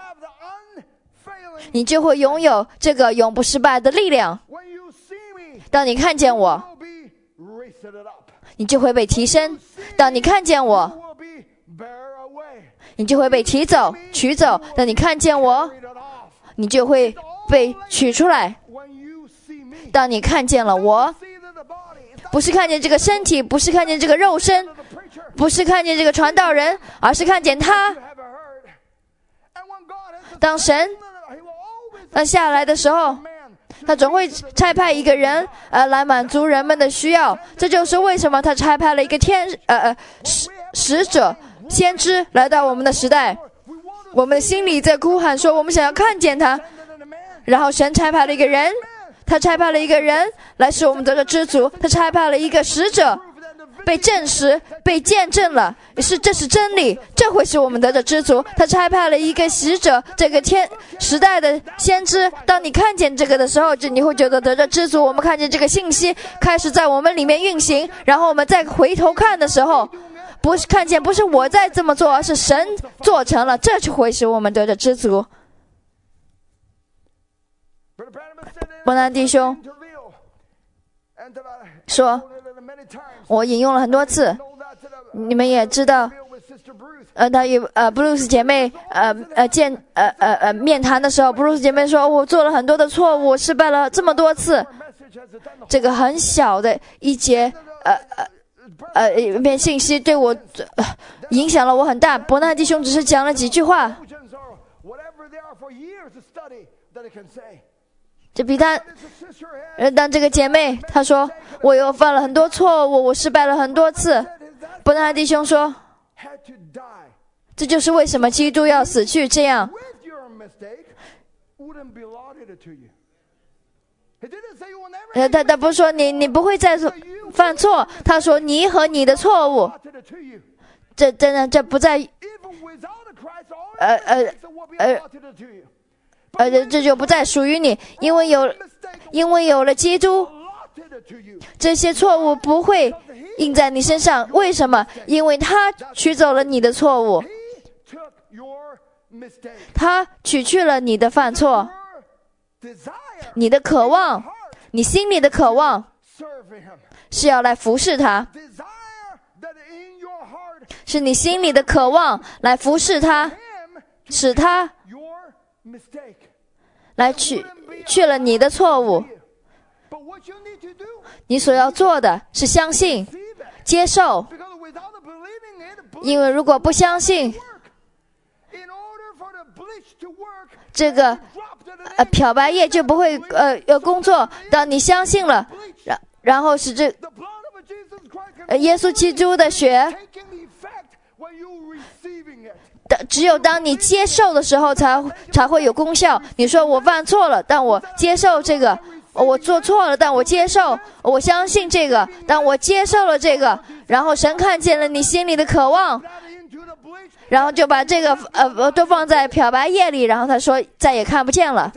你就会拥有这个永不失败的力量。当你看见我，你就会被提升。当你看见我，你就会被提走、取走。当你看见我，你就会被取出来。当你看见了我，不是看见这个身体，不是看见这个肉身，不是看见这个传道人，而是看见他。当神那下来的时候，他总会差派一个人呃来满足人们的需要。这就是为什么他差派了一个天呃呃使使者先知来到我们的时代。我们的心里在呼喊说，我们想要看见他， 然后神差派了一个人，他差派了一个人来使我们得着知足，他差派了一个使者，被证实、被见证了，是这是真理，这会使我们得着知足。他差派了一个使者，这个天时代的先知。当你看见这个的时候，就你会觉得得着知足。我们看见这个信息开始在我们里面运行，然后我们再回头看的时候，不是看见不是我在这么做，而是神做成了，这就会使我们得着知足。伯南弟兄说，我引用了很多次，你们也知道，呃，他与呃布鲁斯姐妹呃呃见呃呃呃面谈的时候，布鲁斯姐妹说，我做了很多的错误，我失败了这么多次。这个很小的一节呃呃呃一篇信息对我、呃、影响了我很大。伯纳弟兄只是讲了几句话，这比他，呃，当这个姐妹她说我又犯了很多错误，我失败了很多次。伯纳弟兄说，这就是为什么基督要死去，这样。呃，他他不是说你你不会再犯错，他说你和你的错误，这真的这不在，呃呃呃。呃，这就不再属于你，因为有，因为有了基督，这些错误不会印在你身上。为什么？因为他取走了你的错误，他取去了你的犯错，你的渴望，你心里的渴望是要来服侍他，是你心里的渴望来服侍他，使他来去去了你的错误。你所要做的是相信、接受，因为如果不相信，这个呃漂白液就不会呃呃工作。当你相信了，然然后是这呃耶稣基督的血。只有当你接受的时候才才会有功效。你说我犯错了，但我接受这个，我做错了，但我接受，我相信这个，但我接受了这个，然后神看见了你心里的渴望，然后就把这个呃都放在漂白液里，然后他说再也看不见了。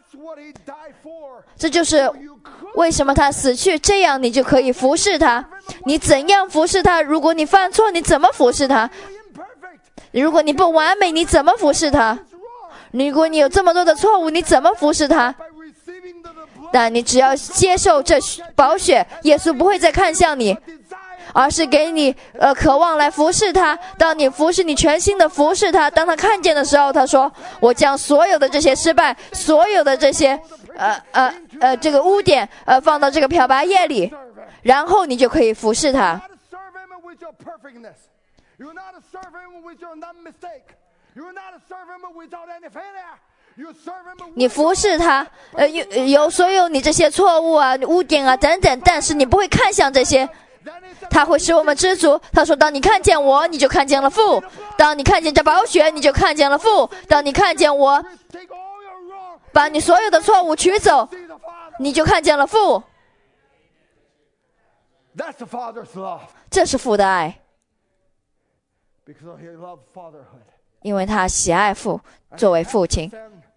这就是为什么他死去，这样你就可以服侍他。你怎样服侍他？如果你犯错，你怎么服侍他？如果你不完美，你怎么服侍他？如果你有这么多的错误，你怎么服侍他？但你只要接受这宝血，耶稣不会再看向你，而是给你呃渴望来服侍他。当你服侍，你全心的服侍他，当他看见的时候，他说我将所有的这些失败，所有的这些呃呃呃这个污点呃放到这个漂白液里，然后你就可以服侍他。You're not a servant with your non-mistake. You're not a servant without any failure. You serve him. 你服侍他，呃，有有所有你这些错误啊、污点啊等等，但是你不会看向这些，他会使我们知足。他说：“当你看见我，你就看见了父；当你看见这宝血，你就看见了父；当你看见我，把你所有的错误取走，你就看见了父。”这是父的爱。因为他喜爱父，作为父亲，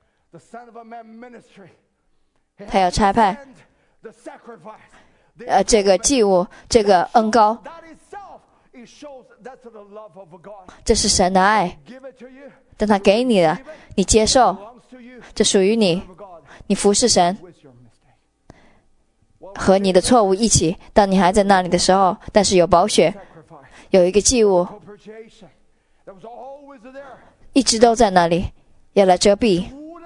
他要差派呃这个祭物，这个恩膏，这是神的爱。当他给你的，你接受，这属于你，你服侍神，和你的错误一起。当你还在那里的时候，但是有宝血，有一个祭物一直都在那里，要来遮蔽。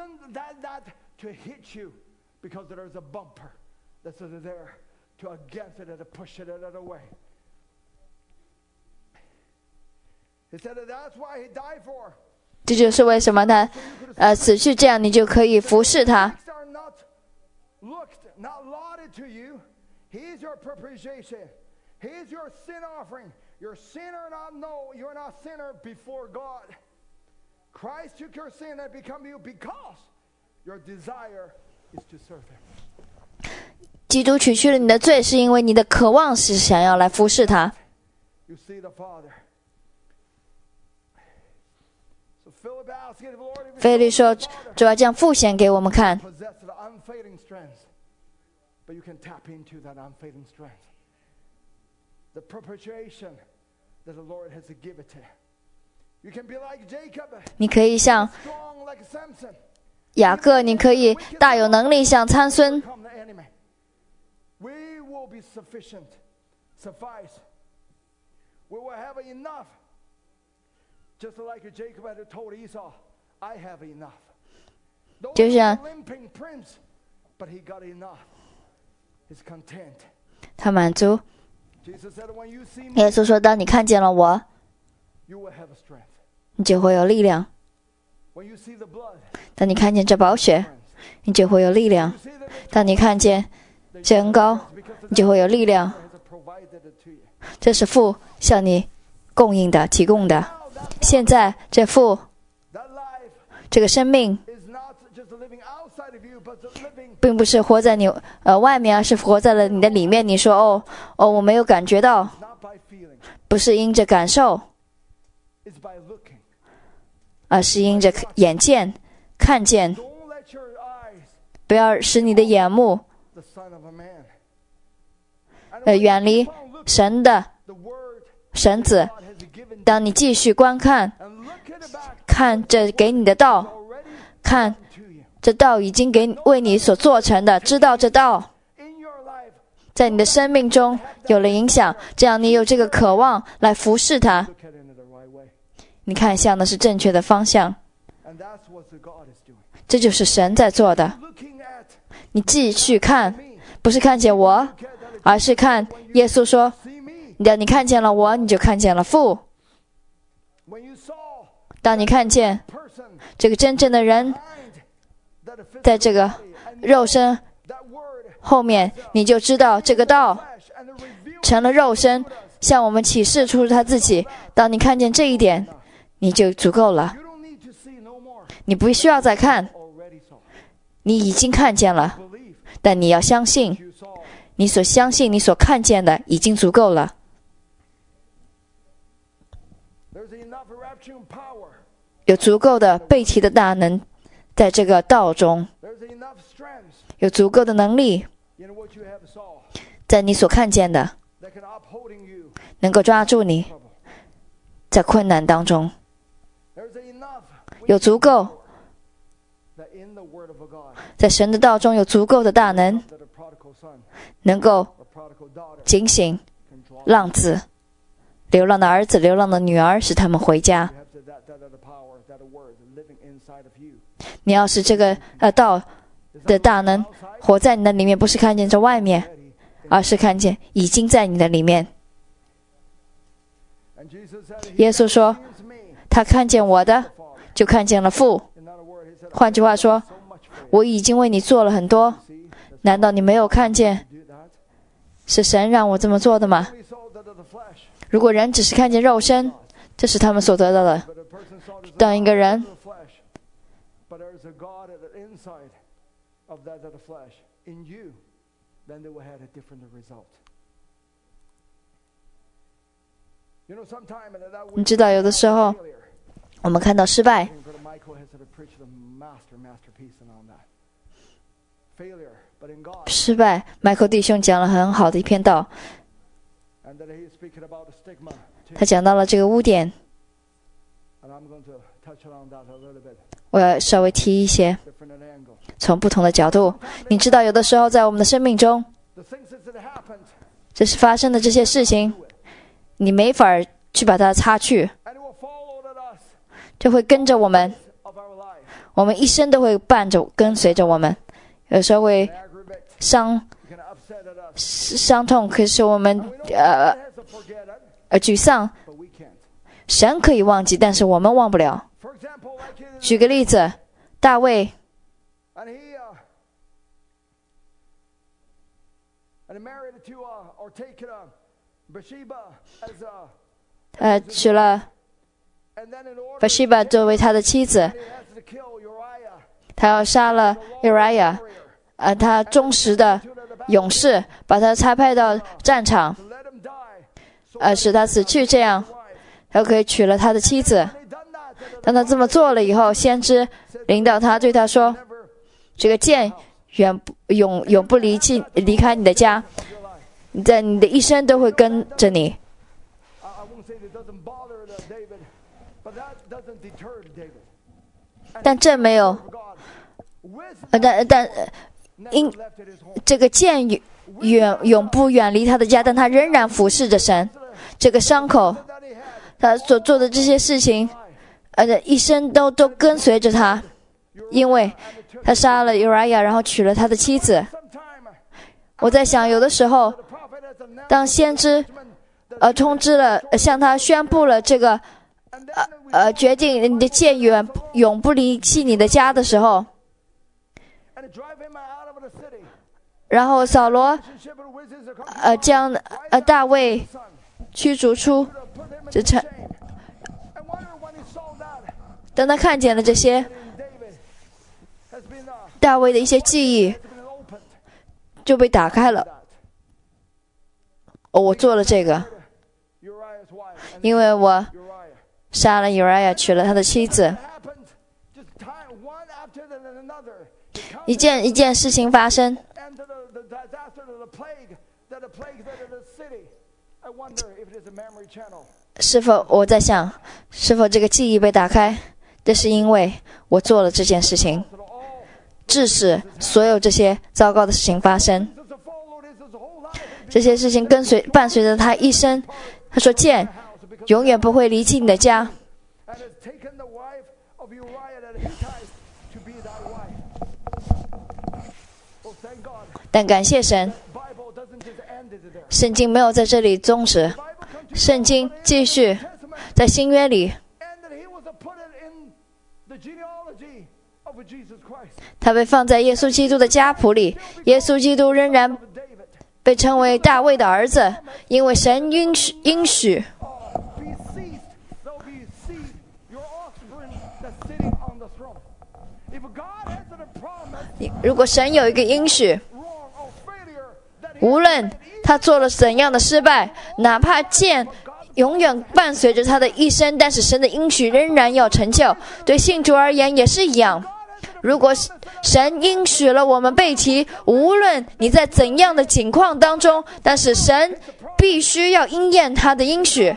这就是为什么他呃死去，这样你就可以服侍他。You're a sinner not know you're not a sinner before God. Christ took your sin and become you because 基督取去了你的罪，是因为你的渴望是想要来服侍他。腓力说，主要将父显给我们看。你可以像雅各，你可以大有能力像参孙。就像他满足。耶稣说，当你看见了我，你就会有力量。当你看见这宝血，你就会有力量。当你看见这恩膏，你就会有力量。这是父向你供应的、提供的。现在这父这个生命并不是活在你呃外面，而是活在了你的里面。你说哦哦，我没有感觉到，不是因着感受，而是因着眼见看见。不要使你的眼目呃远离神的神子。当你继续观看看这给你的道，看这道已经给为你所做成的，知道这道在你的生命中有了影响，这样你有这个渴望来服侍他，你看向的是正确的方向。这就是神在做的。你继续看，不是看见我，而是看耶稣说，你看见了我，你就看见了父。当你看见这个真正的人在这个肉身后面，你就知道这个道成了肉身，向我们启示出他自己。当你看见这一点，你就足够了。你不需要再看，你已经看见了，但你要相信，你所相信你所看见的已经足够了。有足够的被提的大能在这个道中，有足够的能力在你所看见的能够抓住你在困难当中，有足够在神的道中有足够的大能能够警醒浪子流浪的儿子流浪的女儿，使他们回家。你要是这个呃道的大能活在你的里面，不是看见这外面，而是看见已经在你的里面。耶稣说，他看见我的就看见了父。换句话说，我已经为你做了很多，难道你没有看见是神让我这么做的吗？如果人只是看见肉身，这是他们所得到的。当一个人你知道，有的时候我们看到失败，失败麦克弟兄讲了很好的一篇道，他讲到了这个污点，我要稍微提一些，从不同的角度。你知道，有的时候在我们的生命中，这是发生的这些事情，你没法去把它擦去，就会跟着我们，我们一生都会伴着跟随着我们。有时候会伤伤痛，可是我们呃呃沮丧。神可以忘记，但是我们忘不了。举个例子，大卫呃娶了巴西巴作为他的妻子， 他要杀了 Uriah， 呃，他忠实的勇士，把他差派到战场，呃，使他死去，这样他可以娶了他的妻子。当他这么做了以后，先知领导他，对他说：“这个剑远不永永不离弃离开你的家，你在你的一生都会跟着你。”但这没有，呃，但但因这个剑远永不远离他的家，但他仍然服侍着神。这个伤口，他所做的这些事情，呃，一生都都跟随着他，因为他杀了 Uriah， 然后娶了他的妻子。我在想，有的时候，当先知呃通知了，呃向他宣布了这个呃呃决定你的剑远永不离弃你的家的时候，然后扫罗呃将呃大卫驱逐出这城。当他看见了这些大卫的一些记忆，就被打开了。哦，我做了这个，因为我杀了 Uriah， 娶了他的妻子。一件一件事情发生，是否我在想，是否这个记忆被打开？这是因为我做了这件事情，致使所有这些糟糕的事情发生。这些事情跟随伴随着他一生。他说：“剑永远不会离弃你的家。”但感谢神，圣经没有在这里终止，圣经继续在新约里，他被放在耶稣基督的家谱里。耶稣基督仍然被称为大卫的儿子，因为神应许应许如果神有一个应许，无论他做了怎样的失败，哪怕剑永远伴随着他的一生，但是神的应许仍然要成就。对信主而言也是一样，如果神应许了我们被提，无论你在怎样的境况当中，但是神必须要应验他的应许。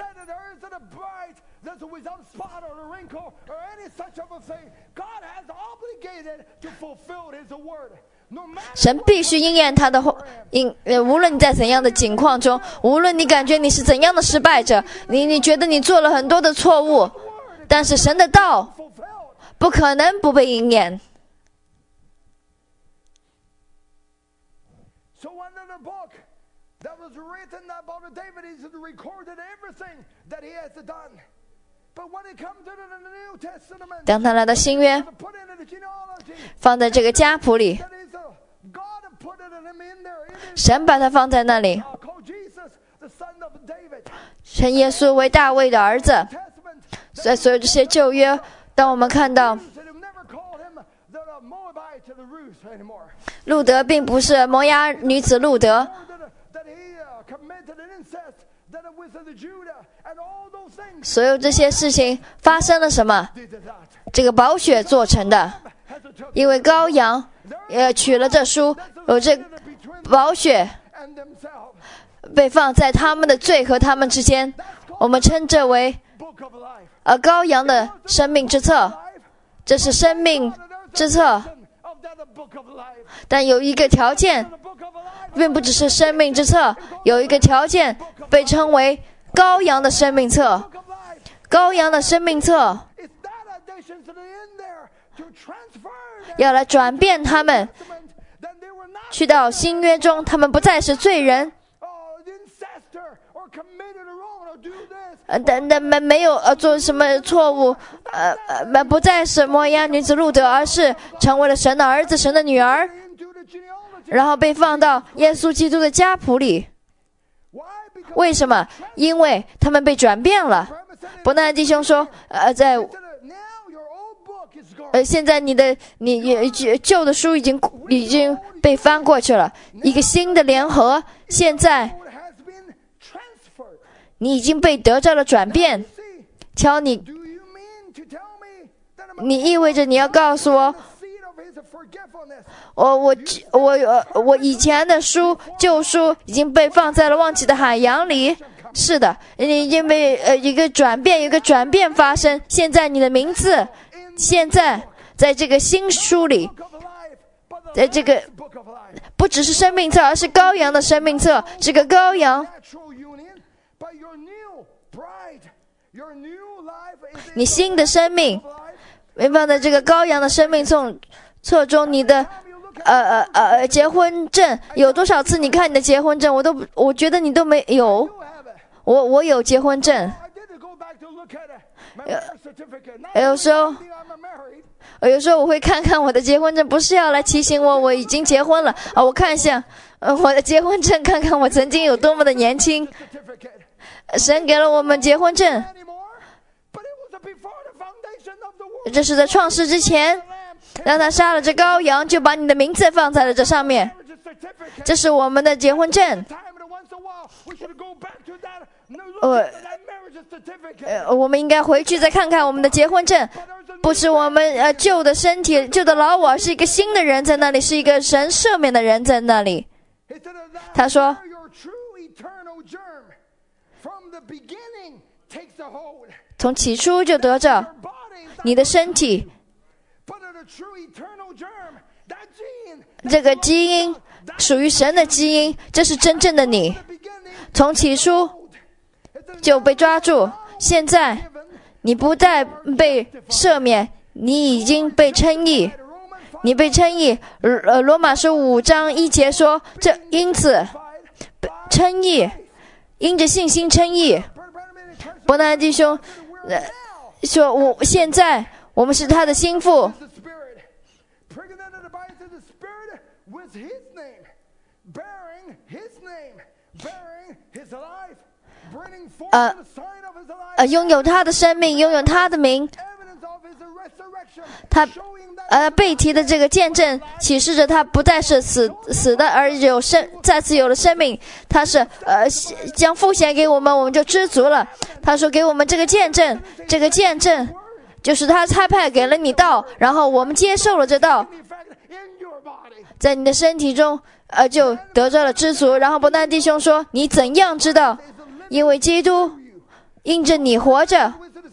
神必须应验他的应，无论你在怎样的境况中，无论你感觉你是怎样的失败者，你你觉得你做了很多的错误，但是神的道不可能不被应验。当他来到新约，放在这个家谱里，神把他放在那里，称耶稣为大卫的儿子。在所有这些旧约，当我们看到路德并不是摩押女子路德，所有这些事情发生了什么？这个宝血做成的，因为羔羊也取了这书，有这宝血被放在他们的罪和他们之间，我们称这为呃羔羊的生命之册。这是生命之册，但有一个条件，并不只是生命之册，有一个条件被称为羔羊的生命册。羔羊的生命册要来转变他们，去到新约中，他们不再是罪人，呃，但但没没有呃做什么错误，呃呃，不再是摩押女子路德，而是成为了神的儿子、神的女儿，然后被放到耶稣基督的家谱里。为什么？因为他们被转变了。伯纳弟兄说，呃，在呃，现在你的你你旧的书已经已经被翻过去了，一个新的联合，现在你已经被得着了转变。瞧你，你意味着你要告诉我，我我我我以前的书旧书已经被放在了忘记的海洋里。是的，你已经被呃一个转变，一个转变发生。现在你的名字，现在在这个新书里，在这个不只是生命册，而是羔羊的生命册。这个羔羊，你新的生命被放在这个羔羊的生命册册中。你的呃呃呃结婚证有多少次？你看你的结婚证，我都我觉得你都没有。我我有结婚证，有有时候，有时候我会看看我的结婚证，不是要来提醒我我已经结婚了啊！我看一下，呃，我的结婚证，看看我曾经有多么的年轻。神给了我们结婚证，这是在创世之前，让他杀了这羔羊，就把你的名字放在了这上面。这是我们的结婚证。呃，呃，我们应该回去再看看我们的结婚证，不是我们呃旧的身体、旧的老我，而是一个新的人在那里，是一个神赦免的人在那里。他说，从起初就得着你的身体，这个基因属于神的基因，这是真正的你。从起初就被抓住，现在你不再被赦免，你已经被称义，你被称义。呃，罗马书五章一节说，这因此称义，因着信心称义。伯纳弟兄呃说，我现在我们是他的心腹。呃呃，拥有他的生命，拥有他的名，他呃被提的这个见证启示着他不再是死死的，而有生再次有了生命。他是呃将父显给我们，我们就知足了。他说给我们这个见证，这个见证就是他差派给了你道，然后我们接受了这道，在你的身体中呃就得着了知足。然后伯纳弟兄说，你怎样知道？因为基督因着你活着。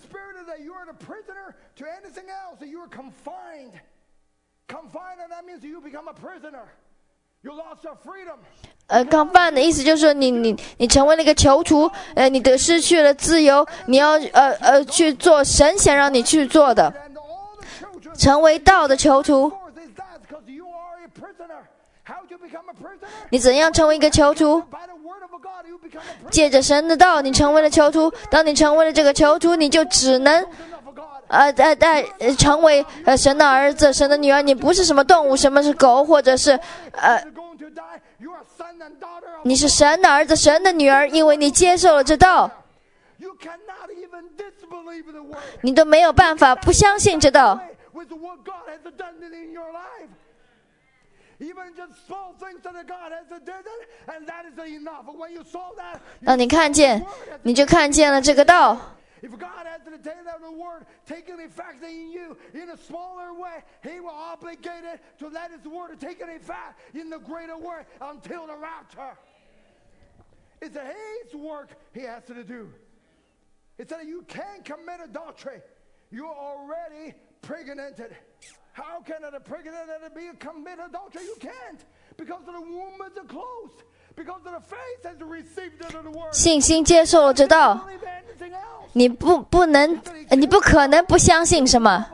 呃，confined的意思就是你你你成为了一个囚徒，呃，你得失去了自由，你要呃呃去做神想让你去做的，成为道的囚徒。你怎样成为一个囚徒？借着神的道，你成为了囚徒。当你成为了这个囚徒，你就只能呃呃呃成为呃神的儿子、神的女儿。你不是什么动物，什么是狗，或者是呃，你是神的儿子、神的女儿，因为你接受了这道，你都没有办法不相信这道。当你看见，你就看见了这个道。 How can a pregnant be commit adultery? You can't, because the womb is closed, because the faith has received the word. 信心接受了这道，你不不能，你不可能不相信什么。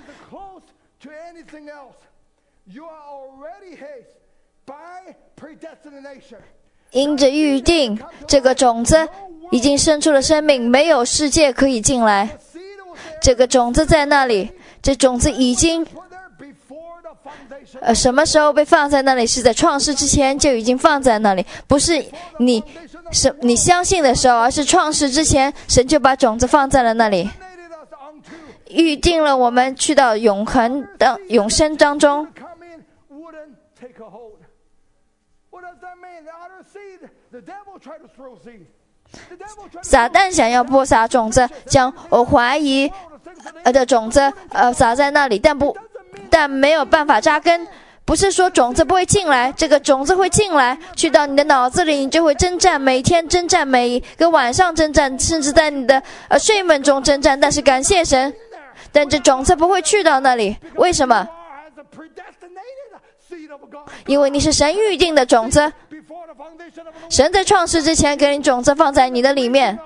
因着预定，这个种子已经生出了生命，没有世界可以进来。这个种子在那里，这种子已经。呃，什么时候被放在那里？是在创世之前就已经放在那里，不是你是你相信的时候，而是创世之前，神就把种子放在了那里。 预定了我们去到永恒的永生当中。撒旦想要播撒种子，将我怀疑的种子呃撒在那里，但不但没有办法扎根。不是说种子不会进来，这个种子会进来，去到你的脑子里，你就会征战，每天征战，每一个晚上征战，甚至在你的呃睡梦中征战。但是感谢神，但这种子不会去到那里，为什么？因为你是神预定的种子，神在创世之前给你种子放在你的里面。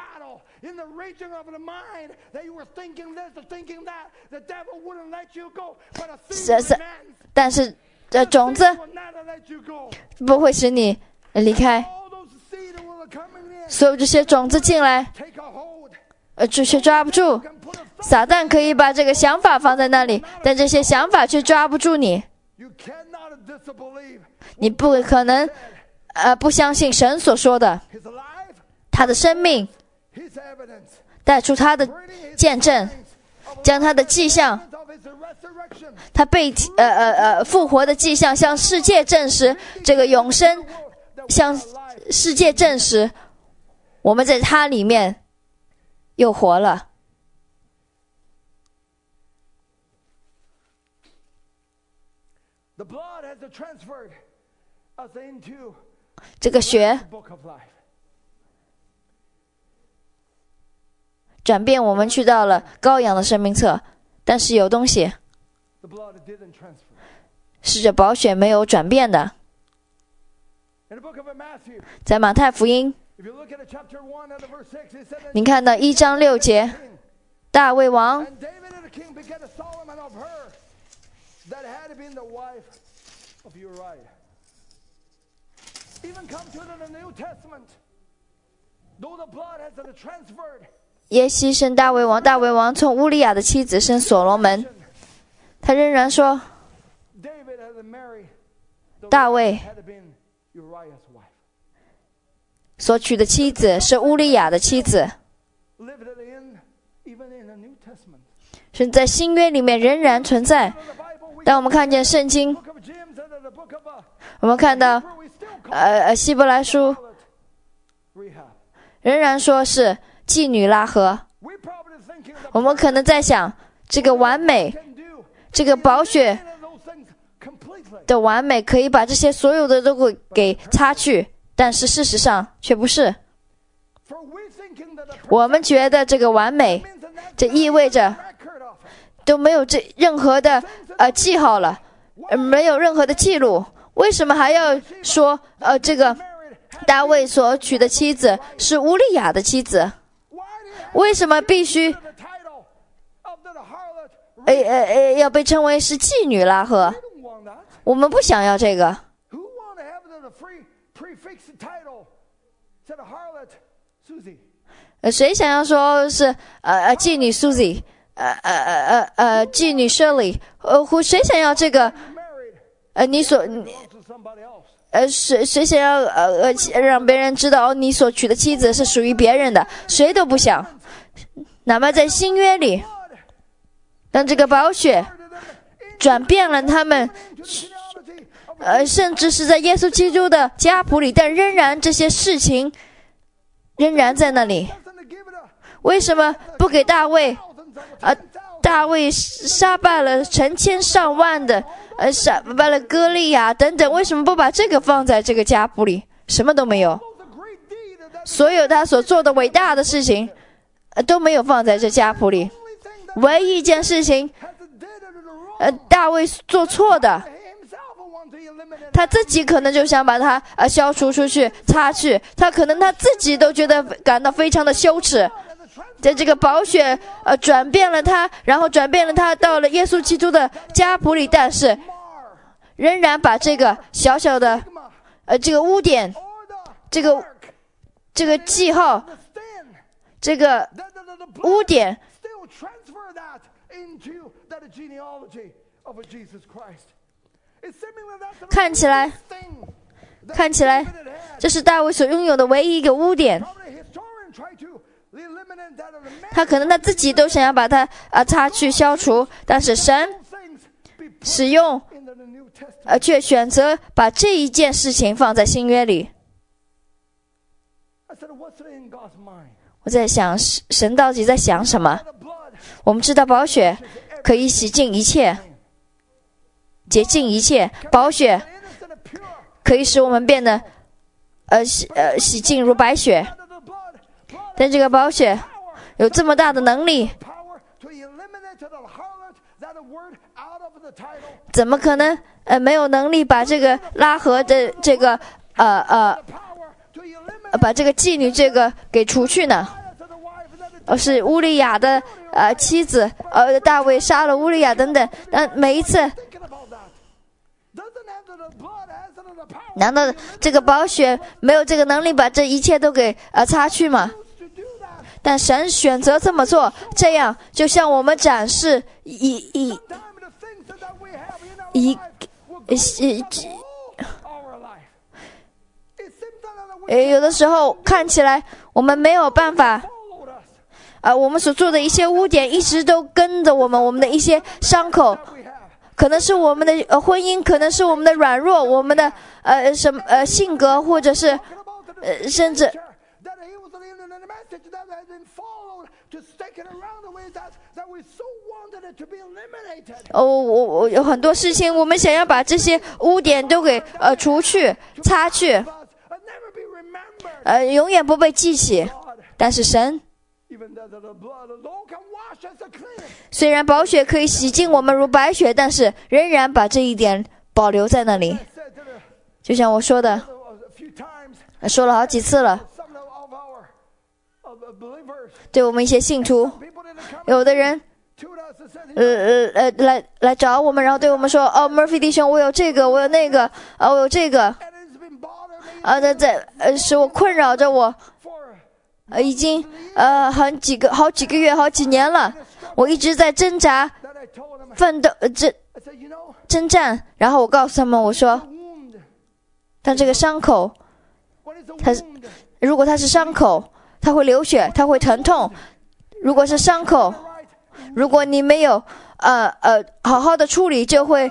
是是，但是这种子不会使你离开，所有这些种子进来，呃，却抓不住。撒旦可以把这个想法放在那里，但这些想法却抓不住你。你不可能，呃，不相信神所说的，他的生命带出他的见证，将他的迹象，他被呃呃呃复活的迹象向世界证实，这个永生向世界证实，我们在他里面又活了。这个血转变我们去到了羔羊的生命册，但是有东西是这宝血没有转变的。在马太福音，你看到一章六节，大卫王耶西生大卫王，大卫王从乌利亚的妻子生所罗门，他仍然说大卫所娶的妻子是乌利亚的妻子，是在新约里面仍然存在。当我们看见圣经，我们看到呃呃希伯来书仍然说是妓女拉合。我们可能在想，这个完美，这个宝血的完美可以把这些所有的都给擦去，但是事实上却不是。我们觉得这个完美，这意味着都没有这任何的呃记号了，呃、没有任何的记录。为什么还要说呃这个大卫所娶的妻子是乌利亚的妻子？为什么必须呃呃呃要被称为是妓女拉合？我们不想要这个。呃，谁想要说是呃呃妓女 Susie， 呃呃呃呃呃妓女 Shirley， 呃，谁想要这个？呃，你所呃谁谁想要呃呃让别人知道你所娶的妻子是属于别人的？谁都不想。哪怕在新约里，当这个宝血转变了他们，呃，甚至是在耶稣基督的家谱里，但仍然这些事情仍然在那里。为什么不给大卫？呃，大卫杀败了成千上万的，呃，杀败了歌利亚等等，为什么不把这个放在这个家谱里？什么都没有，所有他所做的伟大的事情，呃，都没有放在这家谱里。唯一一件事情，呃，大卫做错的，他自己可能就想把它呃消除出去、擦去，他可能他自己都觉得感到非常的羞耻。在这个宝血呃转变了他，然后转变了他到了耶稣基督的家谱里，但是仍然把这个小小的呃这个污点，这个这个记号，这个污点看起来看起来这是大卫所拥有的唯一一个污点。 他可能他自己都想要把它啊擦去消除，但是神使用呃却选择把这一件事情放在新约里。我在想神到底在想什么？我们知道宝血可以洗净一切，洁净一切，宝血可以使我们变得呃洗呃洗净如白雪，但这个宝血有这么大的能力，怎么可能呃没有能力把这个拉合的这个呃呃把这个妓女这个给除去呢？而是乌利亚的呃妻子，呃大卫杀了乌利亚等等，但每一次，难道这个宝血没有这个能力把这一切都给呃擦去吗？但神选择这么做，这样就像我们展示一一一一呃有的时候看起来我们没有办法。呃，我们所做的一些污点一直都跟着我们，我们的一些伤口，可能是我们的呃婚姻，可能是我们的软弱，我们的呃什么呃性格，或者是呃甚至哦，我我有很多事情，我们想要把这些污点都给呃除去、擦去，呃，永远不被记起。但是神。虽然宝血可以洗净我们如白雪，但是仍然把这一点保留在那里。就像我说的，说了好几次了，对我们一些信徒，有的人呃呃呃来来找我们，然后对我们说，哦 Murphy 弟兄，我有这个，我有那个，哦我有这个，啊在在呃使我困扰着我。呃，已经呃很几个好几个月、好几年了，我一直在挣扎、奋斗、呃征征战。然后我告诉他们，我说，但这个伤口，它如果它是伤口，它会流血，它会疼痛。如果是伤口，如果你没有呃呃好好的处理，就会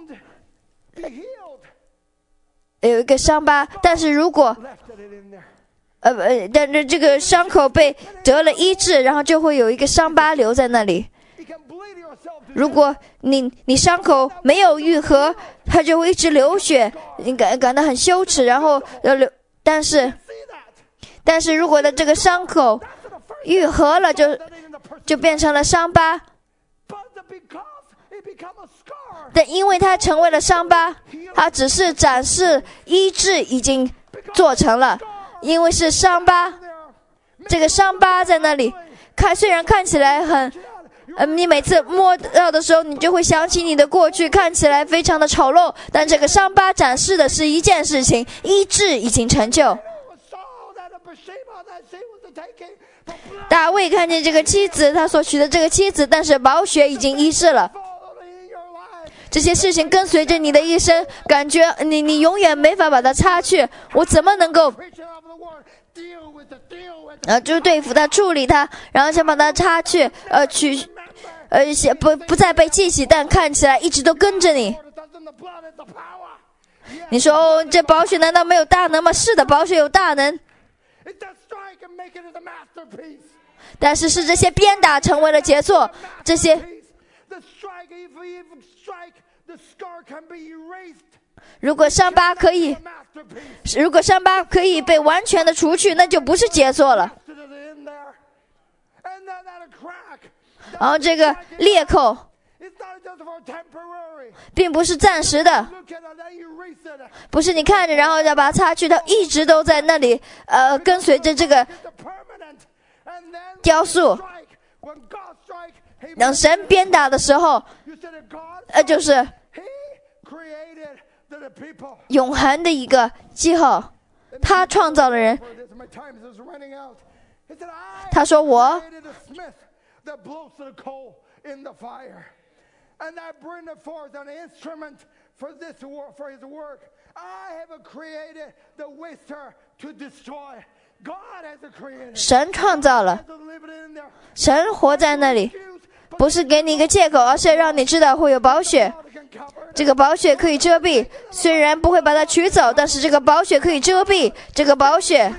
有一个伤疤。但是如果呃呃，但是这个伤口被得了医治，然后就会有一个伤疤留在那里。如果你你伤口没有愈合，它就会一直流血，你感感到很羞耻，然后呃流。但是，但是如果的这个伤口愈合了，就就变成了伤疤。但因为它成为了伤疤，它只是展示医治已经做成了。因为是伤疤，这个伤疤在那里看，虽然看起来很，呃，你每次摸到的时候，你就会想起你的过去，看起来非常的丑陋。但这个伤疤展示的是一件事情，医治已经成就。大卫看见这个妻子，他所娶的这个妻子，但是宝血已经医治了。这些事情跟随着你的一生，感觉你你永远没法把它擦去。我怎么能够呃，就是对付它、处理它，然后想把它擦去，呃，去，呃，不不再被记起，但看起来一直都跟着你。你说哦，这宝血难道没有大能吗？是的，宝血有大能，但是是这些鞭打成为了杰作，这些。如果伤疤可以，如果伤疤可以被完全的除去，那就不是杰作了。然后这个裂口，并不是暂时的，不是你看着然后再把它擦去，它一直都在那里，呃，跟随着这个雕塑。当神鞭打的时候，呃，就是永恒的一个记号，他创造了人。他说我神创造了，神活在那里，不是给你一个借口，而是让你知道会有宝血。这个宝血可以遮蔽，虽然不会把它取走，但是这个宝血可以遮蔽，这个宝血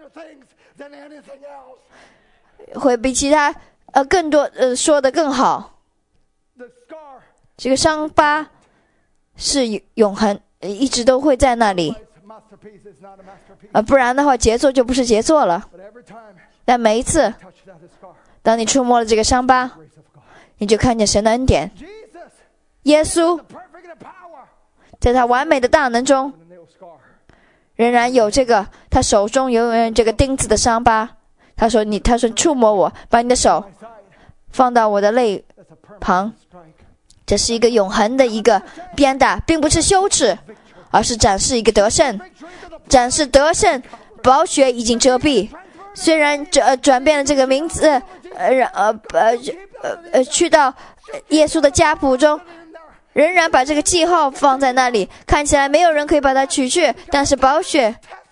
会比其他呃更多呃说的更好。这个伤疤是永恒，一直都会在那里，呃不然的话杰作就不是杰作了。但每一次当你触摸了这个伤疤，你就看见神的恩典。耶稣在他完美的大能中仍然有这个，他手中有这个钉子的伤疤。他说你他说触摸我，把你的手放到我的肋旁，这是一个永恒的一个鞭打，并不是羞耻，而是展示一个得胜，展示得胜。宝血已经遮蔽，虽然呃转变了这个名字，呃呃呃呃去到耶稣的家谱中，仍然把这个记号放在那里，看起来没有人可以把它取去，但是宝血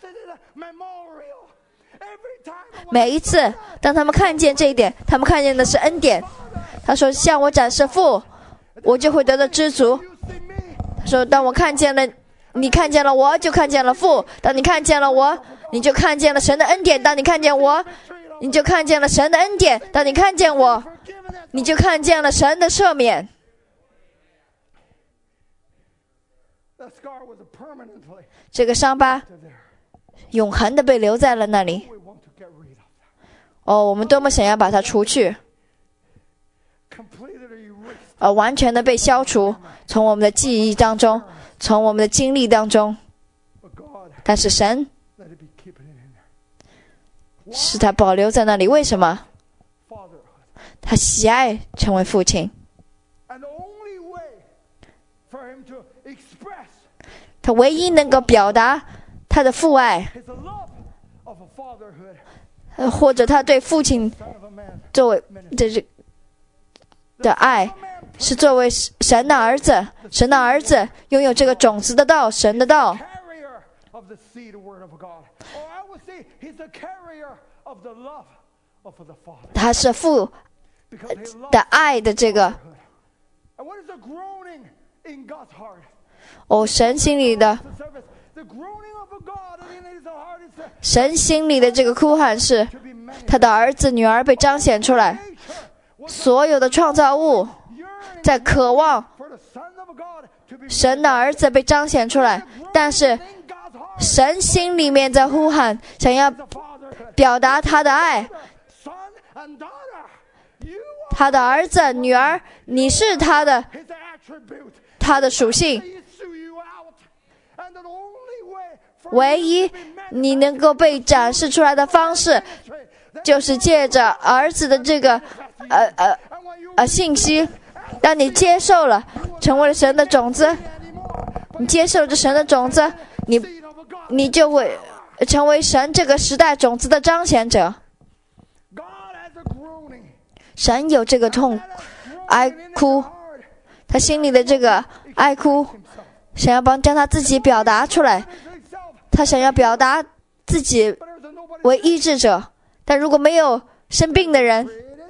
每一次当他们看见这一点，他们看见的是恩典。他说向我展示父，我就会得到知足。他说当我看见了你，看见了我，就看见了父。当你看见了我，你就看见了神的恩典。当你看见我，你就看见了神的恩典。当你看见我，你就看见了神的赦免。这个伤疤永恒的被留在了那里。哦，我们多么想要把它除去，呃，完全的被消除，从我们的记忆当中，从我们的经历当中。但是神是他保留在那里，为什么？他喜爱成为父亲，他唯一能够表达他的父爱，或者他对父亲作为这是的爱，是作为神的儿子。神的儿子拥有这个种子的道，神的道。他是父的爱的这个。哦，神心里的，神心里的这个哭喊是，他的儿子、女儿被彰显出来，所有的创造物在渴望神的儿子被彰显出来，但是神心里面在呼喊，想要表达他的爱。他的儿子、女儿，你是他的，他的属性。唯一你能够被展示出来的方式，就是借着儿子的这个呃呃呃信息。当你接受了，成为了神的种子，你接受着神的种子，你你就会成为神这个时代种子的彰显者。神有这个痛哀哭，他心里的这个哀哭，想要帮将他自己表达出来，他想要表达自己为医治者。但如果没有生病的人，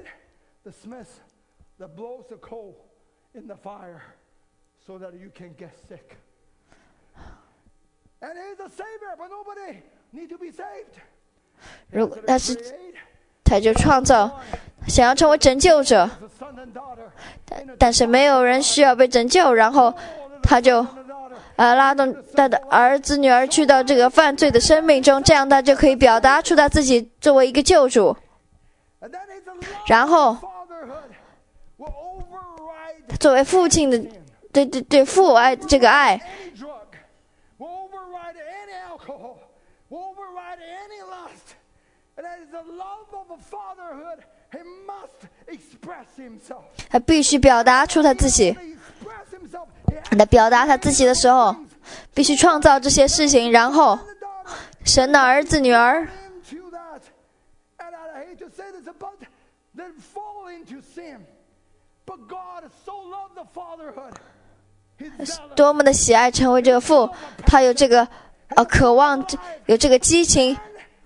如果他是他就创造想要成为拯救者，但但是没有人需要被拯救，然后他就呃拉动他的儿子女儿去到这个犯罪的生命中，这样他就可以表达出他自己作为一个救主。然后作为父亲的对对对父爱这个爱，他必须表达出他自己。他表达他自己的时候，必须创造这些事情，然后神的儿子女儿多么的喜爱成为这个父，他有这个呃渴望，有这个激情，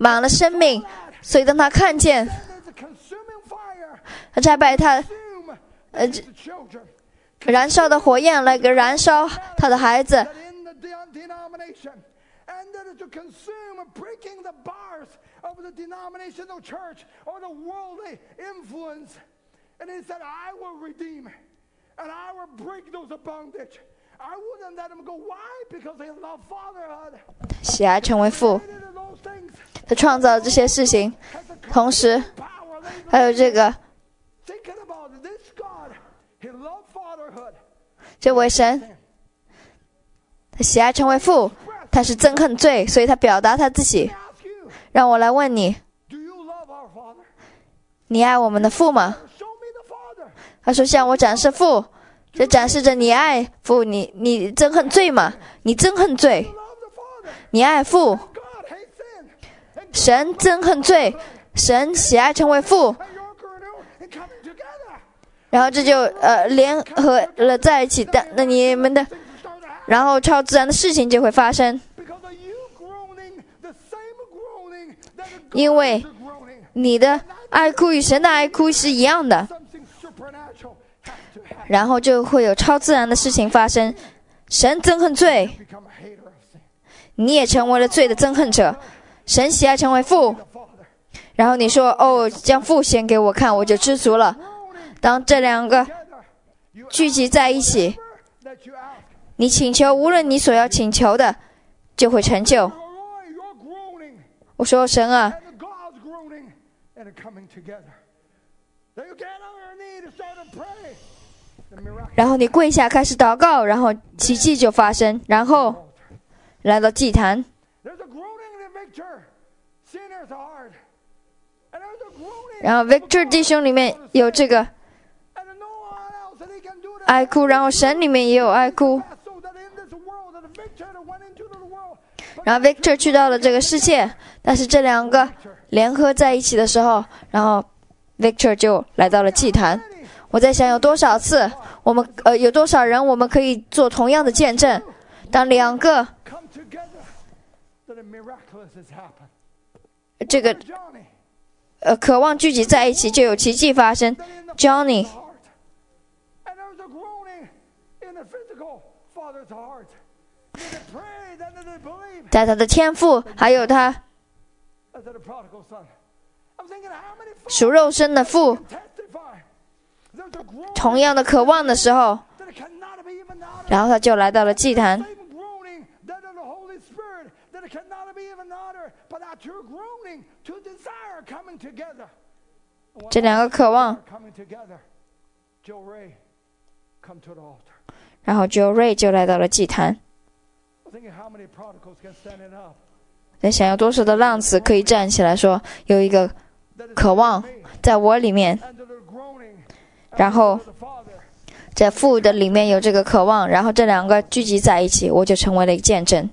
满了生命，所以当他看见， There's a consuming fire 他差派他 consume 呃 the children. 燃烧的火焰来给燃烧他的孩子， That in the de- denomination, and that is to consume breaking the bars of the denominational church or the worldly influence. And he said, I will redeem and I will break those of bondage. I wouldn't let them go. Why? Because they love fatherhood. 喜爱成为父。 Created those things. 他创造了这些事情， Has the 同时 power. They 还有这个 thinking about this God. He loved fatherhood. 这位神，他喜爱成为父，他是憎恨罪，所以他表达他自己。 Ask you, 让我来问你， do you love our Father? 你爱我们的父吗？ Show me the Father. 他说向我展示父，这展示着你爱父，你你憎恨罪吗？你憎恨罪， Love the Father. 你爱父。 God hates sin. And 神憎恨罪，神喜爱成为父， you're going and coming together. 然后这就呃联合了在一起的，那你们的， Things start to happen 然后超自然的事情就会发生， because of you groaning the same groaning that the 因为 gods are groaning. 你的爱哭与神的爱哭是一样的， Something supernatural has to happen. 然后就会有超自然的事情发生。神憎恨罪， Become a hater of sin. 你也成为了罪的憎恨者。神喜爱成为父， The Father. 然后你说哦，将父显给我看，我就知足了。当这两个 Together. You 聚集在一起， that you ask. 你请求，无论你所要请求的，就会成就。 Roy, you're groaning 我说神啊， and the God's groaning and are coming together. Then you get on your knee to start to pray. The miracle. 然后你跪下开始祷告，然后奇迹就发生，然后来到祭坛， There's a groaning in the Victor sinner's heart. And there's a groaning 然后 Victor 弟兄里面有这个 and no one else that he can do that. 爱哭，然后神里面也有爱哭， So that in this world that the Victor that went into the world. 然后 Victor 去到了这个世界，但是这两个联合在一起的时候，然后 Victor 就来到了祭坛。我在想有多少次我们呃有多少人我们可以做同样的见证，当两个 Come together that a miraculous has happened. 这个 Johnny. 呃渴望聚集在一起，就有奇迹发生。Johnny Heart. And there's a groaning in the physical father's heart. That they pray, that they believe. 在他的天赋，还有他 As the prodigal son. I'm thinking how many 属肉身的父 fathers testify. There's a groaning 同样的渴望的时候， that it cannot be even uttered. 然后他就来到了祭坛。 Same groaning that of the Holy Spirit that it cannot be even uttered, but that you're groaning to desire coming together. 这两个渴望， Coming together. Joe Ray, come to the altar. 然后 Joe Ray 就来到了祭坛。 I'm thinking how many prodigals can stand it up. 在想有多少的浪子可以站起来说，有一个渴望在我里面， And that are groaning 然后 to the Father. 在父的里面有这个渴望，然后这两个聚集在一起，我就成为了一个见证。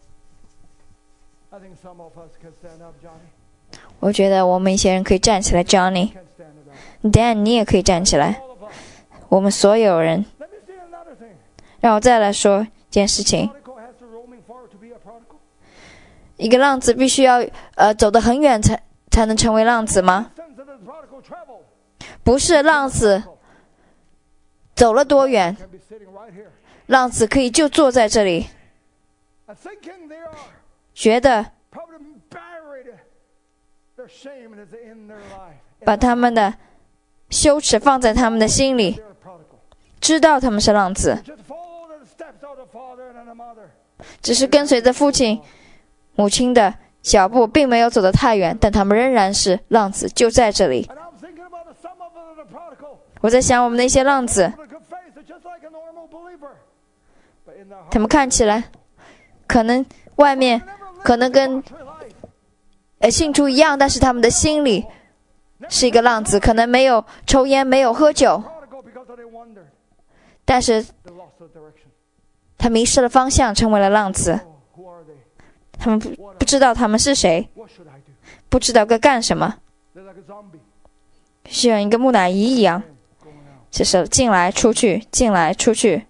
I think some of us can stand up, Johnny. 我觉得我们一些人可以站起来 ，Johnny、 Can stand it up. Dan， 你也可以站起来。 All of us. 我们所有人， Let me say another thing. 让我再来说一件事情： Prodigal has to roaming far to be a prodigal. 一个浪子必须要呃走得很远才才能成为浪子吗？ Sons of the prodigal travel 不是，浪子走了多远， can be sitting right here 浪子可以就坐在这里， and thinking they are 觉得 probably buried their shame is in their life. 把他们的羞耻放在他们的心里， They're a prodigal. 知道他们是浪子， Just follow the steps of the father and the mother. 只是跟随着父亲、母亲的脚步，并没有走得太远，但他们仍然是浪子，就在这里。 And I'm thinking about the some of the prodigal. 我在想，我们的一些浪子， With a good face, they're just like a normal believer. But in their heart, 他们看起来可能外面 they never 可能 lived 跟 a country life. 呃信徒一样，但是他们的心里是一个浪子，可能没有抽烟，没有喝酒， Prodigal because they wandered. 但是 They lost the direction. 他迷失了方向，成为了浪子。 Oh, who are they? 他们不不知道他们是谁， What should I do? 不知道该干什么， They're like a zombie. 像一个木乃伊一样， Going out. 就是进来出去，进来出去。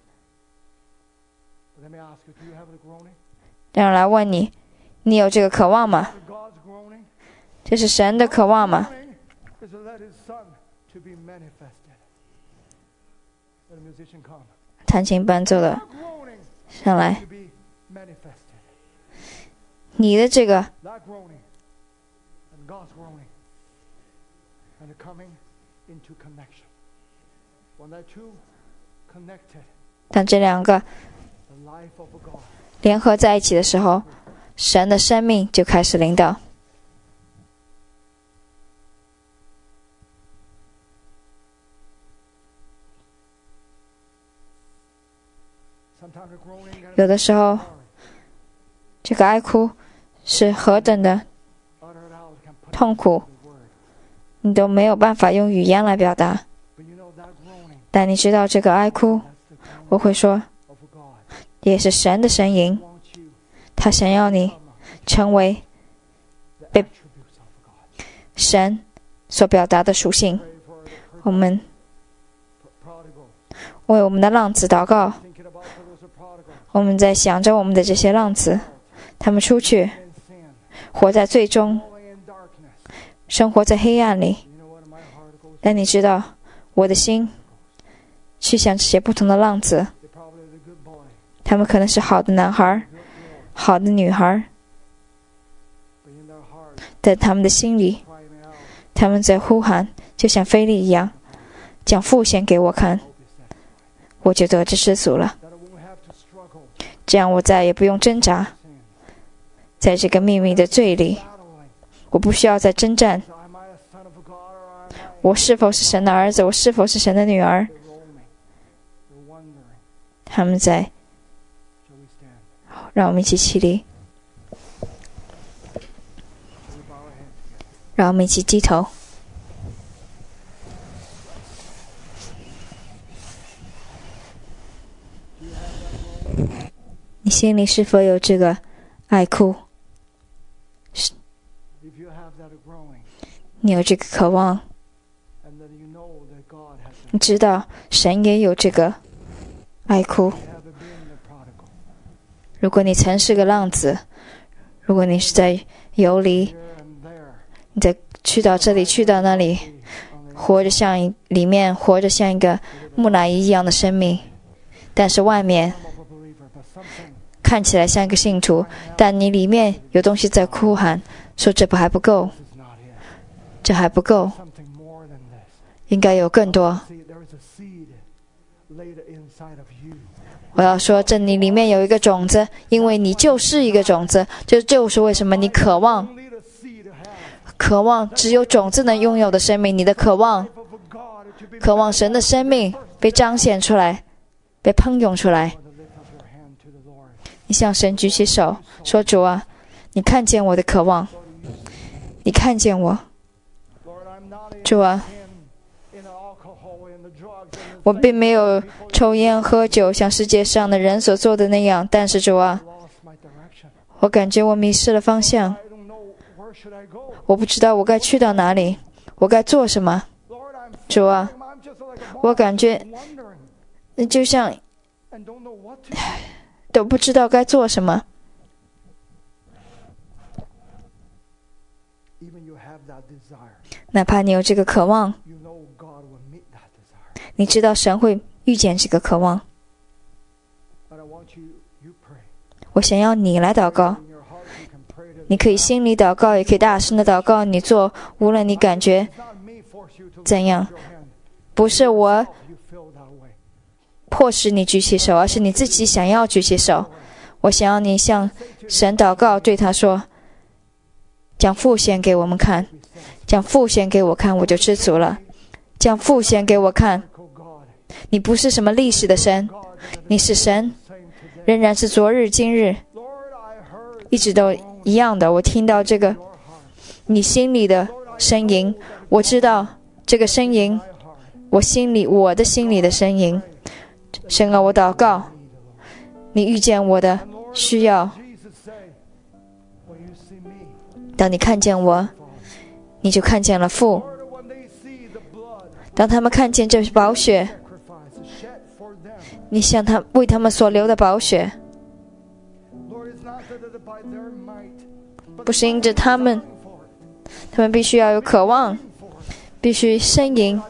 Let me ask you, do you have the groaning? 让人来问你，你有这个渴望吗？ God's groaning? 这是神的渴望吗？ Is to let his son to be manifested. Let a musician come. 弹琴伴奏的 That groaning 上来， to be manifested. 你的这个 That groaning and God's groaning and the coming into connection. When that two connected, 当这两个 the life of a God. 联合在一起的时候，神的生命就开始临到。 Sometimes the groaning and 有的时候，这个哀哭是何等的 uttered out can put 痛苦， the word. 你都没有办法用语言来表达。 But you know that groaning, 但你知道这个哀哭， that's the groaning 我会说， of a God. 也是神的声音， Wants you 他想要你 to 成为 the Babe. attributes of a God. 神所表达的属性。 Pray for the 我们 prodigal. 为我们的浪子祷告， Thinking about those who are prodigal. 我们在想着我们的这些浪子，他们出去 In sin, 活在最终， falling in darkness. 生活在黑暗里。 You know what my heart goes. 但你知道，我的心去想这些不同的浪子， They probably are the good boy, 他们可能是好的男孩、 good girl, 好的女孩， but in their heart, 在他们的心里， crying out, 他们在呼喊，就像菲利一样，将父显给我看， hope is that, 我就得着知足了。 that I won't have to struggle 这样我再也不用挣扎， sin, 在这个秘密的罪里， battling. 我不需要再征战。 So am I a son of a God or am I 我是否是神的儿子？我是否是神的女儿？ they're roaming? They're wondering. 他们在， Shall we stand? 让我们一起起立， Shall we bow our heads together? 让我们一起低头。 Do you have that groaning? 你心里是否有这个爱哭？ If you have that groaning, 你有这个渴望？ and that you know that God has 你知道神也有这个爱哭。 you haven't been the prodigal. 如果你曾是个浪子，如果你是在游离， Here and there. 你在去到这里去到那里， On the 活着像一里面活着像一个木乃伊一样的生命，但是外面 arm of a believer, but something 看起来像一个信徒，但你里面有东西在哭喊，说这不还不够， is not it. 这还不够， Something more than this. 应该有更多。 See, there is a seed laid inside of you. 我要说，这你里面有一个种子，因为你就是一个种子，这就是为什么你渴望， Only the seed to have 渴望只有种子能拥有的生命，你的渴望， of a God to be 渴望神的生命被彰显出来，被喷涌出来。 to lift up your hand to the Lord. 你向神举起手，说：“主啊，你看见我的渴望，你看见我， Lord, I'm not in 主啊， sin, in the alcohol, in the drugs, in the 我并没有抽烟喝酒，像世界上的人所做的那样。但是主啊， lost my direction. 我感觉我迷失了方向， I don't know where should I go. 我不知道我该去到哪里，我该做什么。 Lord, I'm 主啊， I'm just like a 我感觉 wondering 就像 and don't know what to do. 都不知道该做什么。 Even you have that desire. 哪怕你有这个渴望， You know God will meet that desire. 你知道神会遇见这个渴望。 But I want you, you pray. 我想要你来祷告， In your heart, you can pray to 你可以心里祷告，也可以大声的祷告。你做，无论你感觉 It's not me force you to 怎样 lift your hand. 不是我 You feel that way. 迫使你举起手，而是你自己想要举起手。我想要你向神祷告，对他说：“将父显给我们看，将父显给我看，我就知足了。将父显给我看， Oh God, 你不是什么历史的神， God, that 你是神， is the same today. 仍然是昨日今日， Lord, I heard 一直都一样的。我听到这个 your heart. 你心里的声音，我知道这个声音， My heart. 我心里我的心里的声音。神啊，我祷告，你遇见我的 Lord, 需要。 Jesus say, when you see me, 当你看见我， Father. 你就看见了父。 Lord, when they see the blood 当他们看见这宝血， sacrifice shed for them, 你向他为他们所流的宝血， Lord, it's not that it by their might, but 不是因着他们 for it. 他们必须要有渴望，必须呻吟。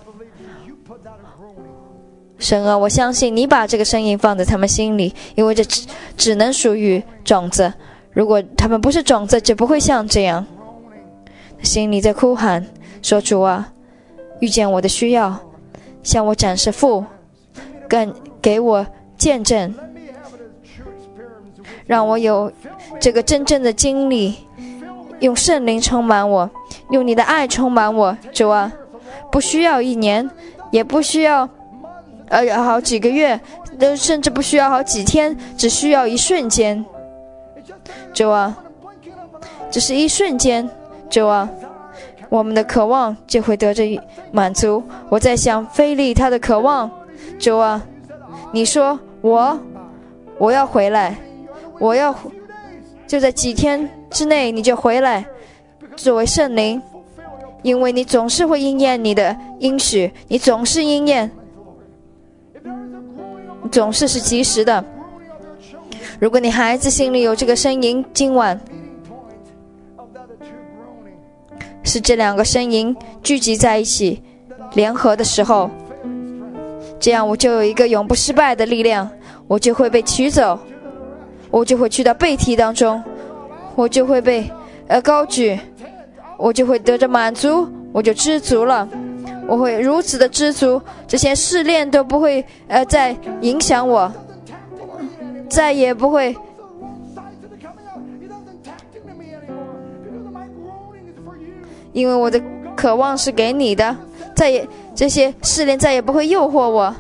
神啊，我相信你把这个声音放在他们心里，因为这只只能属于种子。如果他们不是种子，就不会像这样。心里在哭喊，说主啊，遇见我的需要，向我展示父，更给我见证，让我有这个真正的经历，用圣灵充满我，用你的爱充满我。主啊，不需要一年，也不需要呃好几个月，甚至不需要好几天，只需要一瞬间。主啊，只是一瞬间，主啊，我们的渴望就会得着满足。我在想菲利他的渴望，主啊，你说我我要回来，我要就在几天之内你就回来，作为圣灵，因为你总是会应验你的应许，你总是应验，总是是及时的。如果你孩子心里有这个呻吟，今晚是这两个呻吟聚集在一起联合的时候，这样我就有一个永不失败的力量，我就会被取走，我就会去到背题当中，我就会被呃高举，我就会得着满足，我就知足了，我会如此的知足，这些试炼都不会呃再影响我，再也不会因为我的渴望是给你的，再也这些试炼再也不会诱惑我。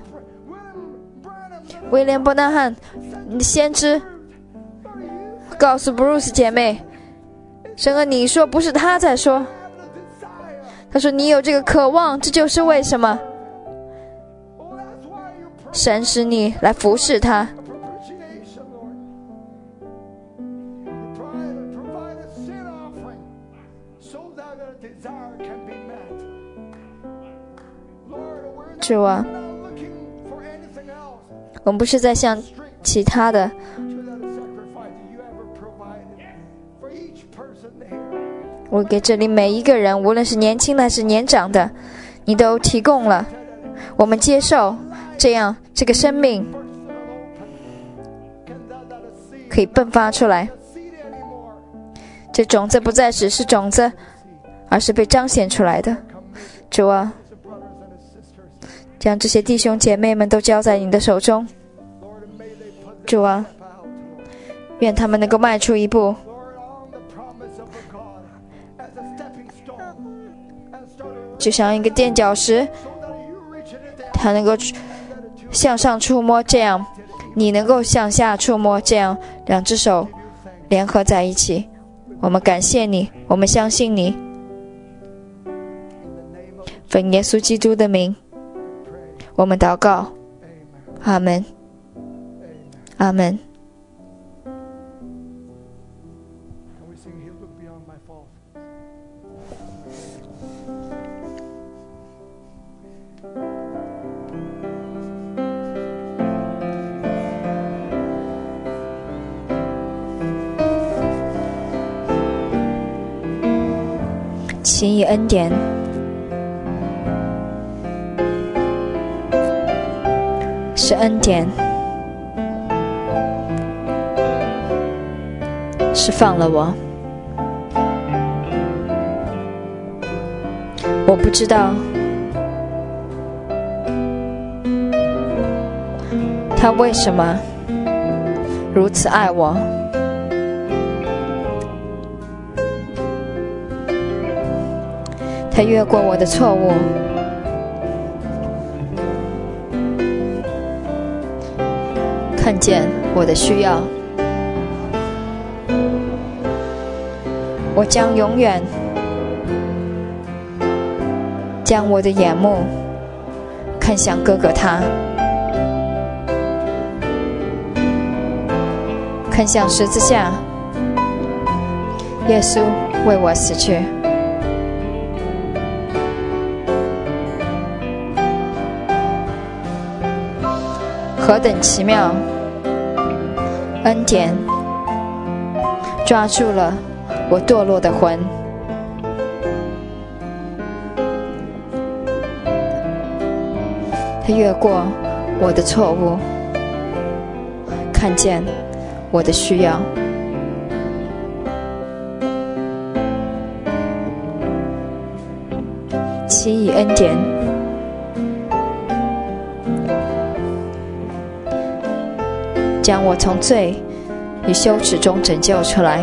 威廉·伯纳汉先知告诉布鲁斯姐妹，神啊，你说不是他在说，他说你有这个渴望，这就是为什么神使你来服侍他。主啊，我们不是在向其他的，我给这里每一个人，无论是年轻的还是年长的，你都提供了，我们接受，这样这个生命可以迸发出来，这种子不再只是种子，而是被彰显出来的。主啊，将这些弟兄姐妹们都交在你的手中。主啊，愿他们能够迈出一步，就像一个垫脚石，他能够向上触摸，这样你能够向下触摸，这样两只手联合在一起。我们感谢你，我们相信你，奉耶稣基督的名我们祷告，阿们，阿们。请以恩典是恩典，释放了我。我不知道他为什么如此爱我，他越过我的错误，看见我的需要，我将永远将我的眼目看向哥哥他，看向十字架，耶稣为我死去。何等奇妙！恩典抓住了我堕落的魂， 他越过我的错误，看见我的需要。其以恩典将我从罪与羞耻中拯救出来，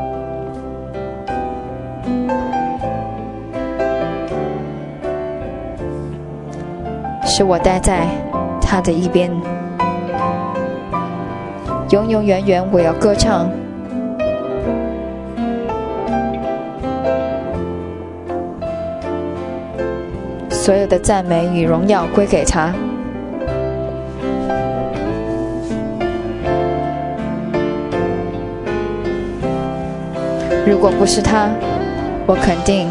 使我待在他的一边，永永远远我要歌唱，所有的赞美与荣耀归给他。如果不是他，我肯定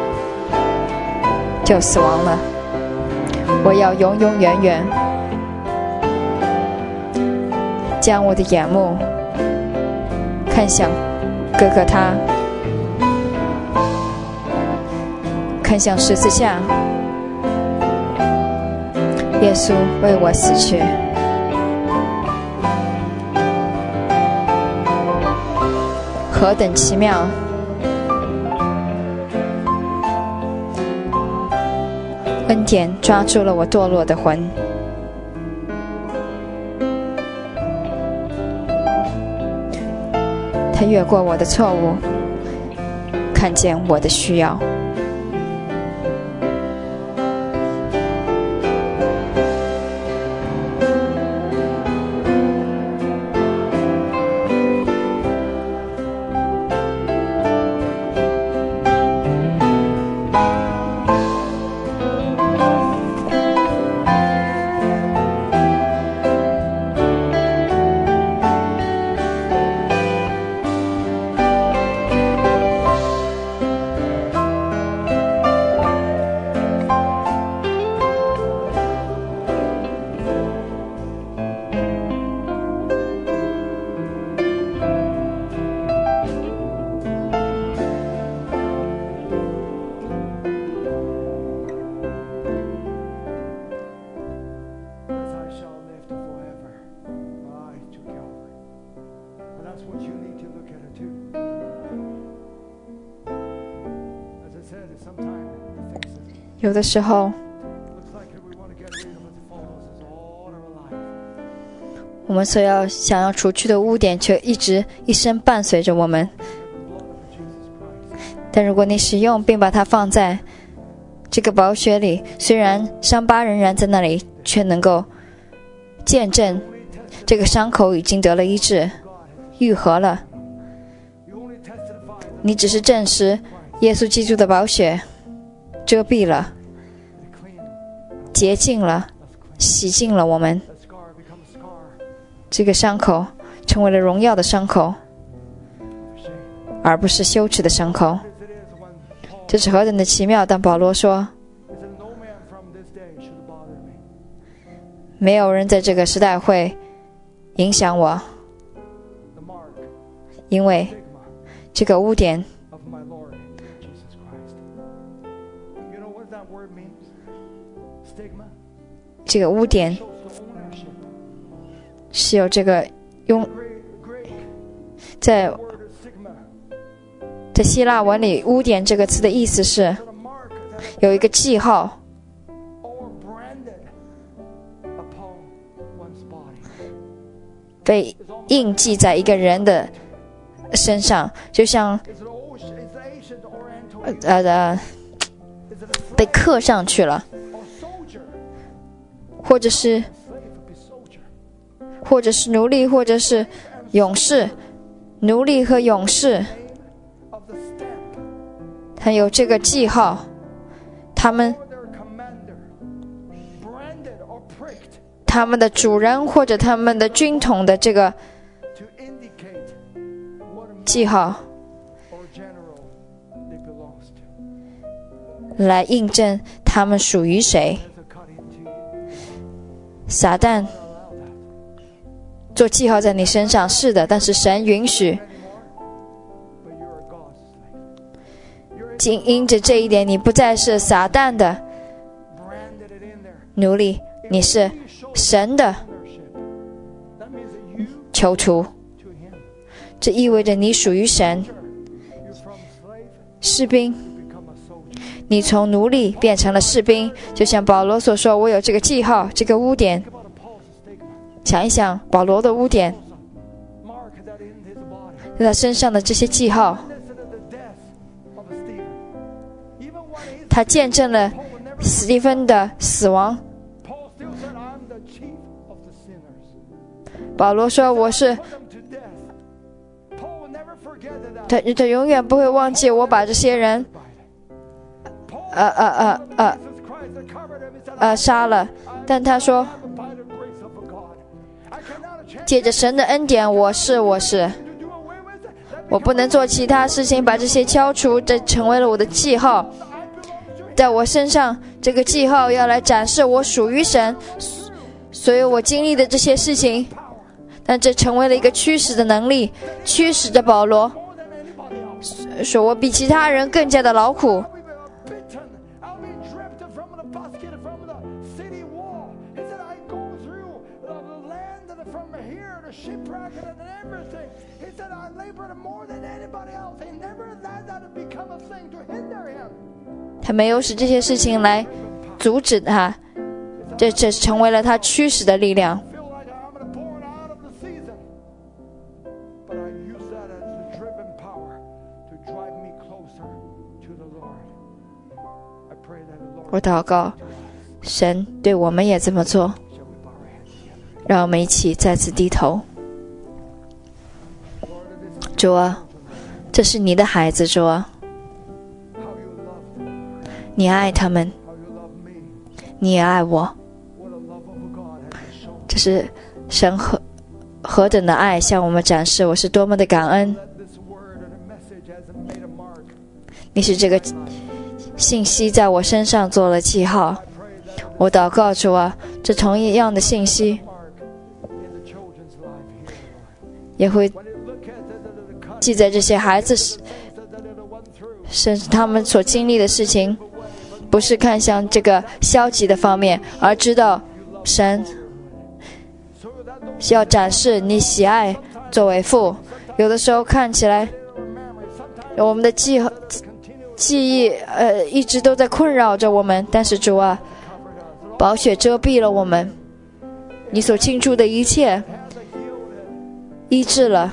就死亡了。我要永永远远将我的眼目看向哥哥他，看向十字架，耶稣为我死去。何等奇妙！恩典抓住了我堕落的魂，他越过我的错误，看见我的需要。有的时候我们所要想要除去的污点却一直一生伴随着我们，但如果你使用并把它放在这个宝血里，虽然伤疤仍然在那里，却能够见证这个伤口已经得了医治，愈合了。你只是证实耶稣基督的宝血遮蔽了，洁净了，洗净了我们，这个伤口成为了荣耀的伤口，而不是羞耻的伤口。这是何等的奇妙！但保罗说，没有人在这个时代会影响我，因为这个污点这个污点是有这个用在在希腊文里，污点这个词的意思是有一个记号，被印记在一个人的身上，就像呃呃被刻上去了，或者是或者是奴隶，或者是勇士，奴隶和勇士他有这个记号，他们他们的主人或者他们的军统的这个记号来印证他们属于谁。撒旦做记号在你身上，是的，但是神允许。仅因着这一点，你不再是撒旦的奴隶，你是神的囚徒，这意味着你属于神。士兵，你从奴隶变成了士兵，就像保罗所说，我有这个记号，这个污点。想一想保罗的污点，在他身上的这些记号，他见证了史蒂芬的死亡。保罗说我是他他永远不会忘记我把这些人呃呃呃呃呃杀了，但他说借着神的恩典，我是我是我不能做其他事情把这些消除，这成为了我的记号，在我身上这个记号要来展示我属于神，所以我经历的这些事情，但这成为了一个驱使的能力，驱使着保罗说我比其他人更加的劳苦。他没有使这些事情来阻止他，这这成为了他驱使的力量。我祷告，神对我们也这么做，让我们一起再次低头。主啊，这是你的孩子，主啊，你爱他们，你也爱我，这是神何何等的爱向我们展示，我是多么的感恩。你是这个信息在我身上做了记号，我祷告主啊，这同一样的信息也会记在这些孩子身上，他们所经历的事情不是看向这个消极的方面，而知道神要展示你喜爱作为父。有的时候看起来我们的记记忆呃一直都在困扰着我们，但是主啊，宝血遮蔽了我们，你所倾注的一切医治了，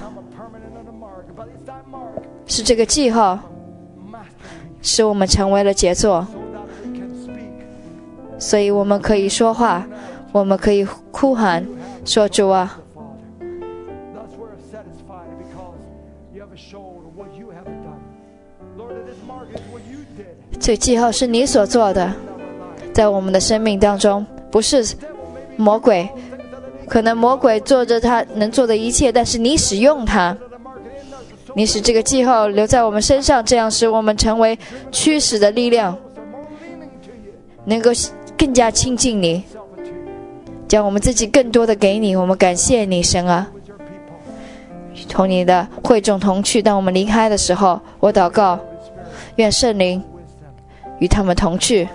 是这个记号使我们成为了杰作，所以我们可以说话，我们可以哭喊说主啊，这记号是你所做的，在我们的生命当中，不是魔鬼，可能魔鬼做着他能做的一切，但是你使用他，你使这个记号留在我们身上，这样使我们成为驱使的力量，能够更加亲近你，将我们自己更多的给你。我们感谢你，神啊，同你的会众同去。当我们离开的时候，我祷告，愿圣灵与他们同去。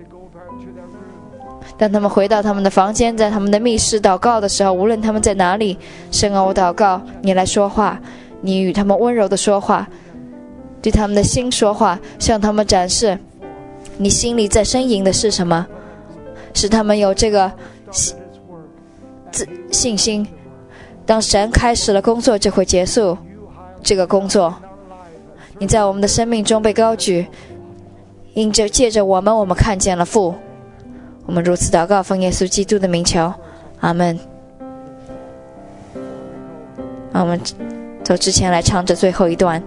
当他们回到他们的房间，在他们的密室祷告的时候，无论他们在哪里，神啊，我祷告你来说话，你与他们温柔的说话，对他们的心说话，向他们展示你心里在呻吟的是什么，使他们有这个信心，当神开始了工作就会结束这个工作。你在我们的生命中被高举，因着借着我们，我们看见了父。我们如此祷告，奉耶稣基督的名求，阿们。我们走之前来唱着最后一段。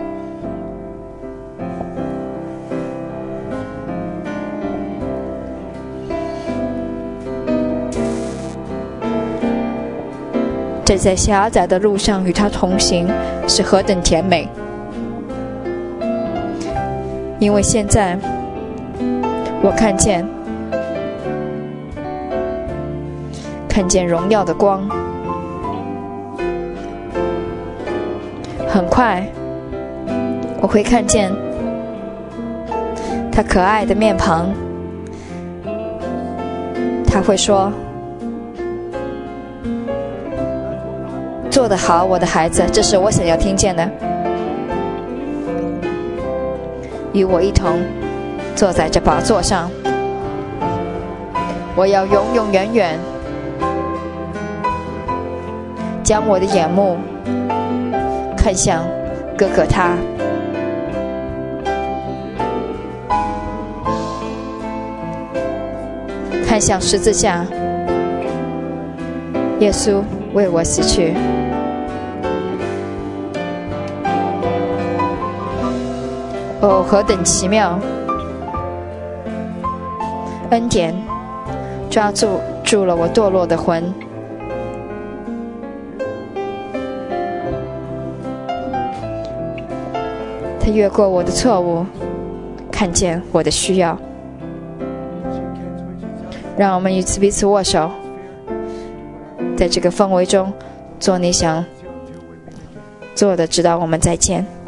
这在狭窄的路上与他同行是何等甜美，因为现在我看见看见荣耀的光，很快我会看见他可爱的面庞， 他会说：做得好，我的孩子，这是我想要听见的。与我一同坐在这宝座上，我要永永远远将我的眼目看向哥哥他。看向十字架，耶稣为我死去。哦，何等奇妙！恩典抓住住了我堕落的魂。他越过我的错误，看见我的需要。让我们与此彼此握手，在这个氛围中做你想做的，直到我们再见。